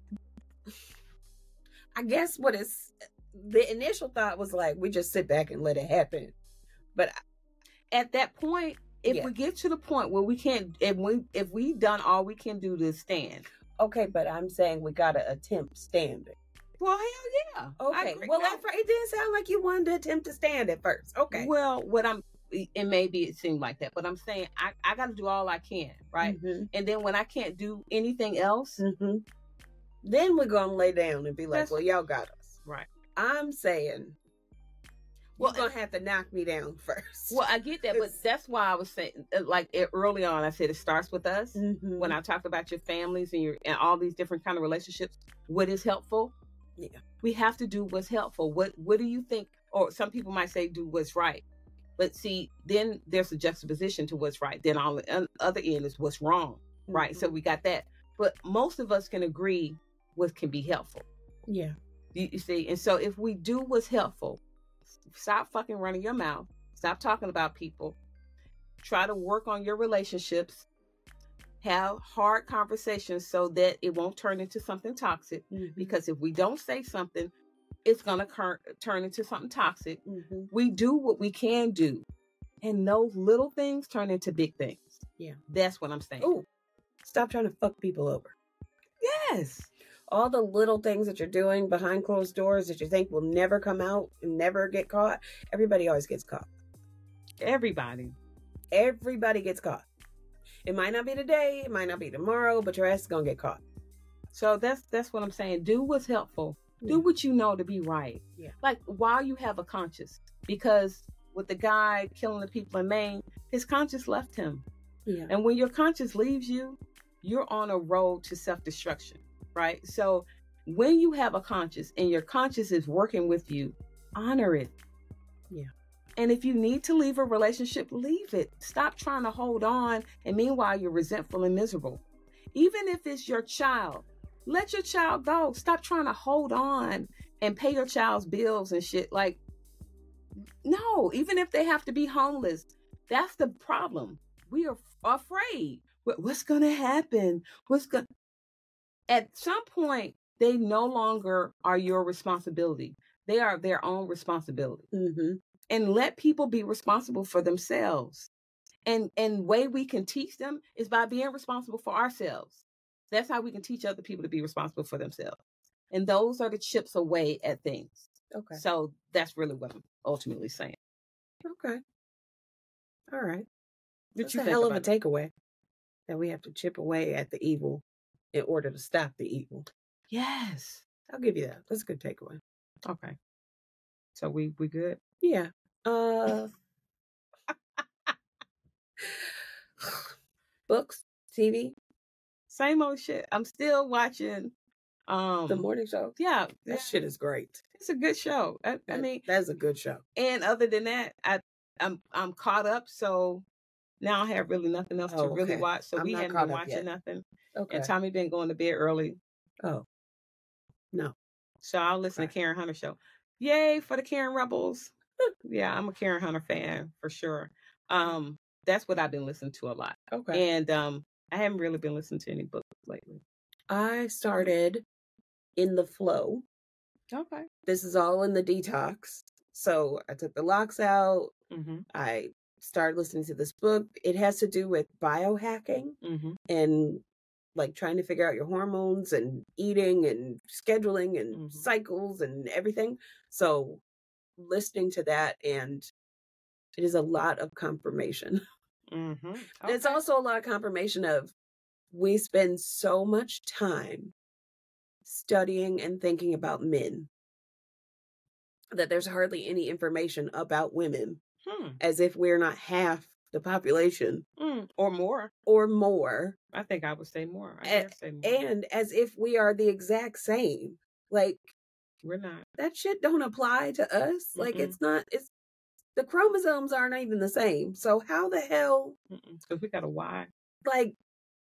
I guess the initial thought was like, we just sit back and let it happen. But at that point, if we get to the point where we can't, if we done all we can do to stand. Okay, but I'm saying we got to attempt standing. Well, hell yeah. Okay. Well, it didn't sound like you wanted to attempt to stand at first. Okay. Well, and maybe it seemed like that, but I'm saying I got to do all I can, right? And then when I can't do anything else, then we're going to lay down and be like, well, y'all got us. Right. I'm saying, you're going to have to knock me down first. Well, I get that, but that's why I was saying, like early on, I said it starts with us. When I talked about your families and all these different kind of relationships, what is helpful? Yeah. We have to do what's helpful. What do you think? Or some people might say do what's right. But see, then there's a juxtaposition to what's right. Then on the other end is what's wrong. Right. So we got that. But most of us can agree what can be helpful. Yeah. You see? And so if we do what's helpful, stop fucking running your mouth. Stop talking about people. Try to work on your relationships. Have hard conversations so that it won't turn into something toxic. Because if we don't say something, it's going to turn into something toxic. We do what we can do. And those little things turn into big things. Yeah. That's what I'm saying. Ooh, stop trying to fuck people over. Yes. All the little things that you're doing behind closed doors that you think will never come out and never get caught. Everybody always gets caught. Everybody. Everybody gets caught. It might not be today, it might not be tomorrow, but your ass is gonna get caught. So that's what I'm saying. Do what's helpful. Do what you know to be right. Yeah. Like while you have a conscience, because with the guy killing the people in Maine, his conscience left him. Yeah. And when your conscience leaves you, you're on a road to self-destruction, right? So when you have a conscience and your conscience is working with you, honor it. Yeah. And if you need to leave a relationship, leave it. Stop trying to hold on. And meanwhile, you're resentful and miserable. Even if it's your child, let your child go. Stop trying to hold on and pay your child's bills and shit. Like, no, even if they have to be homeless, that's the problem. We are afraid. What's going to happen? At some point, they no longer are your responsibility. They are their own responsibility. Mm-hmm. And let people be responsible for themselves. And way we can teach them is by being responsible for ourselves. That's how we can teach other people to be responsible for themselves. And those are the chips away at things. Okay. So that's really what I'm ultimately saying. Okay. All right. That's a hell of a takeaway, that we have to chip away at the evil in order to stop the evil. Yes. I'll give you that. That's a good takeaway. Okay. So we good? Yeah. Books, TV, same old shit. I'm still watching The Morning Show. Yeah. That shit is great. It's a good show. I mean, that's a good show. And other than that, I'm caught up, so now I have really nothing else to really watch. So we haven't been watching nothing. Okay. And Tommy been going to bed early. Oh. No. So I'll listen to Karen Hunter show. Yay for the Karen Rebels. Yeah, I'm a Karen Hunter fan for sure. That's what I've been listening to a lot. Okay. And I haven't really been listening to any books lately. I started In the Flow. Okay. This is all in the detox. So I took the locks out. Mm-hmm. I started listening to this book. It has to do with biohacking and like trying to figure out your hormones and eating and scheduling and cycles and everything. So listening to that, and it is a lot of confirmation. Okay. It's also a lot of confirmation of we spend so much time studying and thinking about men that there's hardly any information about women, as if we're not half the population or more. I think I would say more. I dare say more. And as if we are the exact same. Like, we're not. That shit don't apply to us. Like, it's not. It's the chromosomes aren't even the same. So how the hell? Because we got a Y. Like,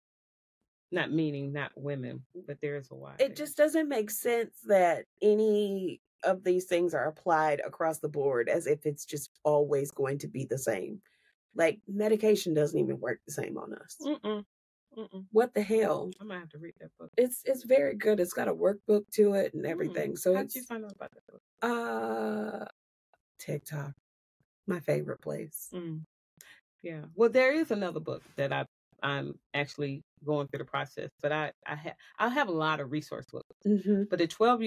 not meaning not women, but there is a Y. It just doesn't make sense that any of these things are applied across the board as if it's just always going to be the same. Like, medication doesn't even work the same on us. What the hell? I might have to read that book. It's very good. It's got a workbook to it and everything. So how'd you find out about that book? TikTok, my favorite place. Yeah. Well, there is another book that I'm actually going through the process, but I have a lot of resource books. But the 12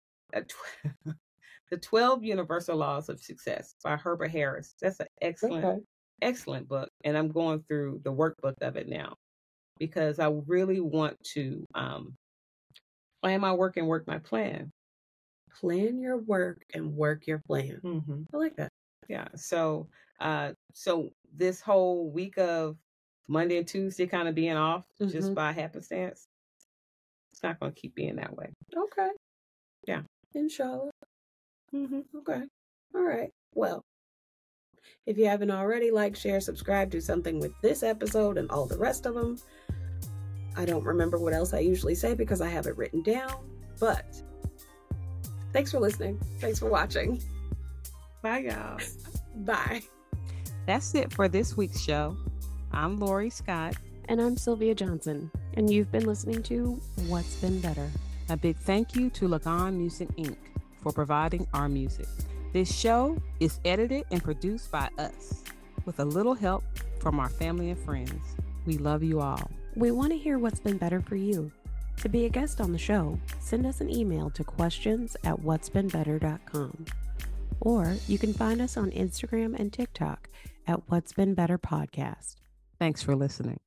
Universal Laws of Success by Herbert Harris. That's an excellent book, and I'm going through the workbook of it now because I really want to plan my work and work my plan. Plan your work and work your plan. I like that. Yeah. So this whole week of Monday and Tuesday kind of being off just by happenstance, it's not going to keep being that way. Okay. Yeah. Inshallah. Okay. All right. Well, if you haven't already, like, share, subscribe, do something with this episode and all the rest of them. I don't remember what else I usually say because I have it written down, but thanks for listening. Thanks for watching. Bye, y'all. Bye. That's it for this week's show. I'm Lori Scott. And I'm Sylvia Johnson. And you've been listening to What's Been Better. A big thank you to Lagan Music, Inc. for providing our music. This show is edited and produced by us with a little help from our family and friends. We love you all. We want to hear what's been better for you. To be a guest on the show, send us an email to questions@whatsbeenbetter.com. Or you can find us on Instagram and TikTok at What's Been Better Podcast. Thanks for listening.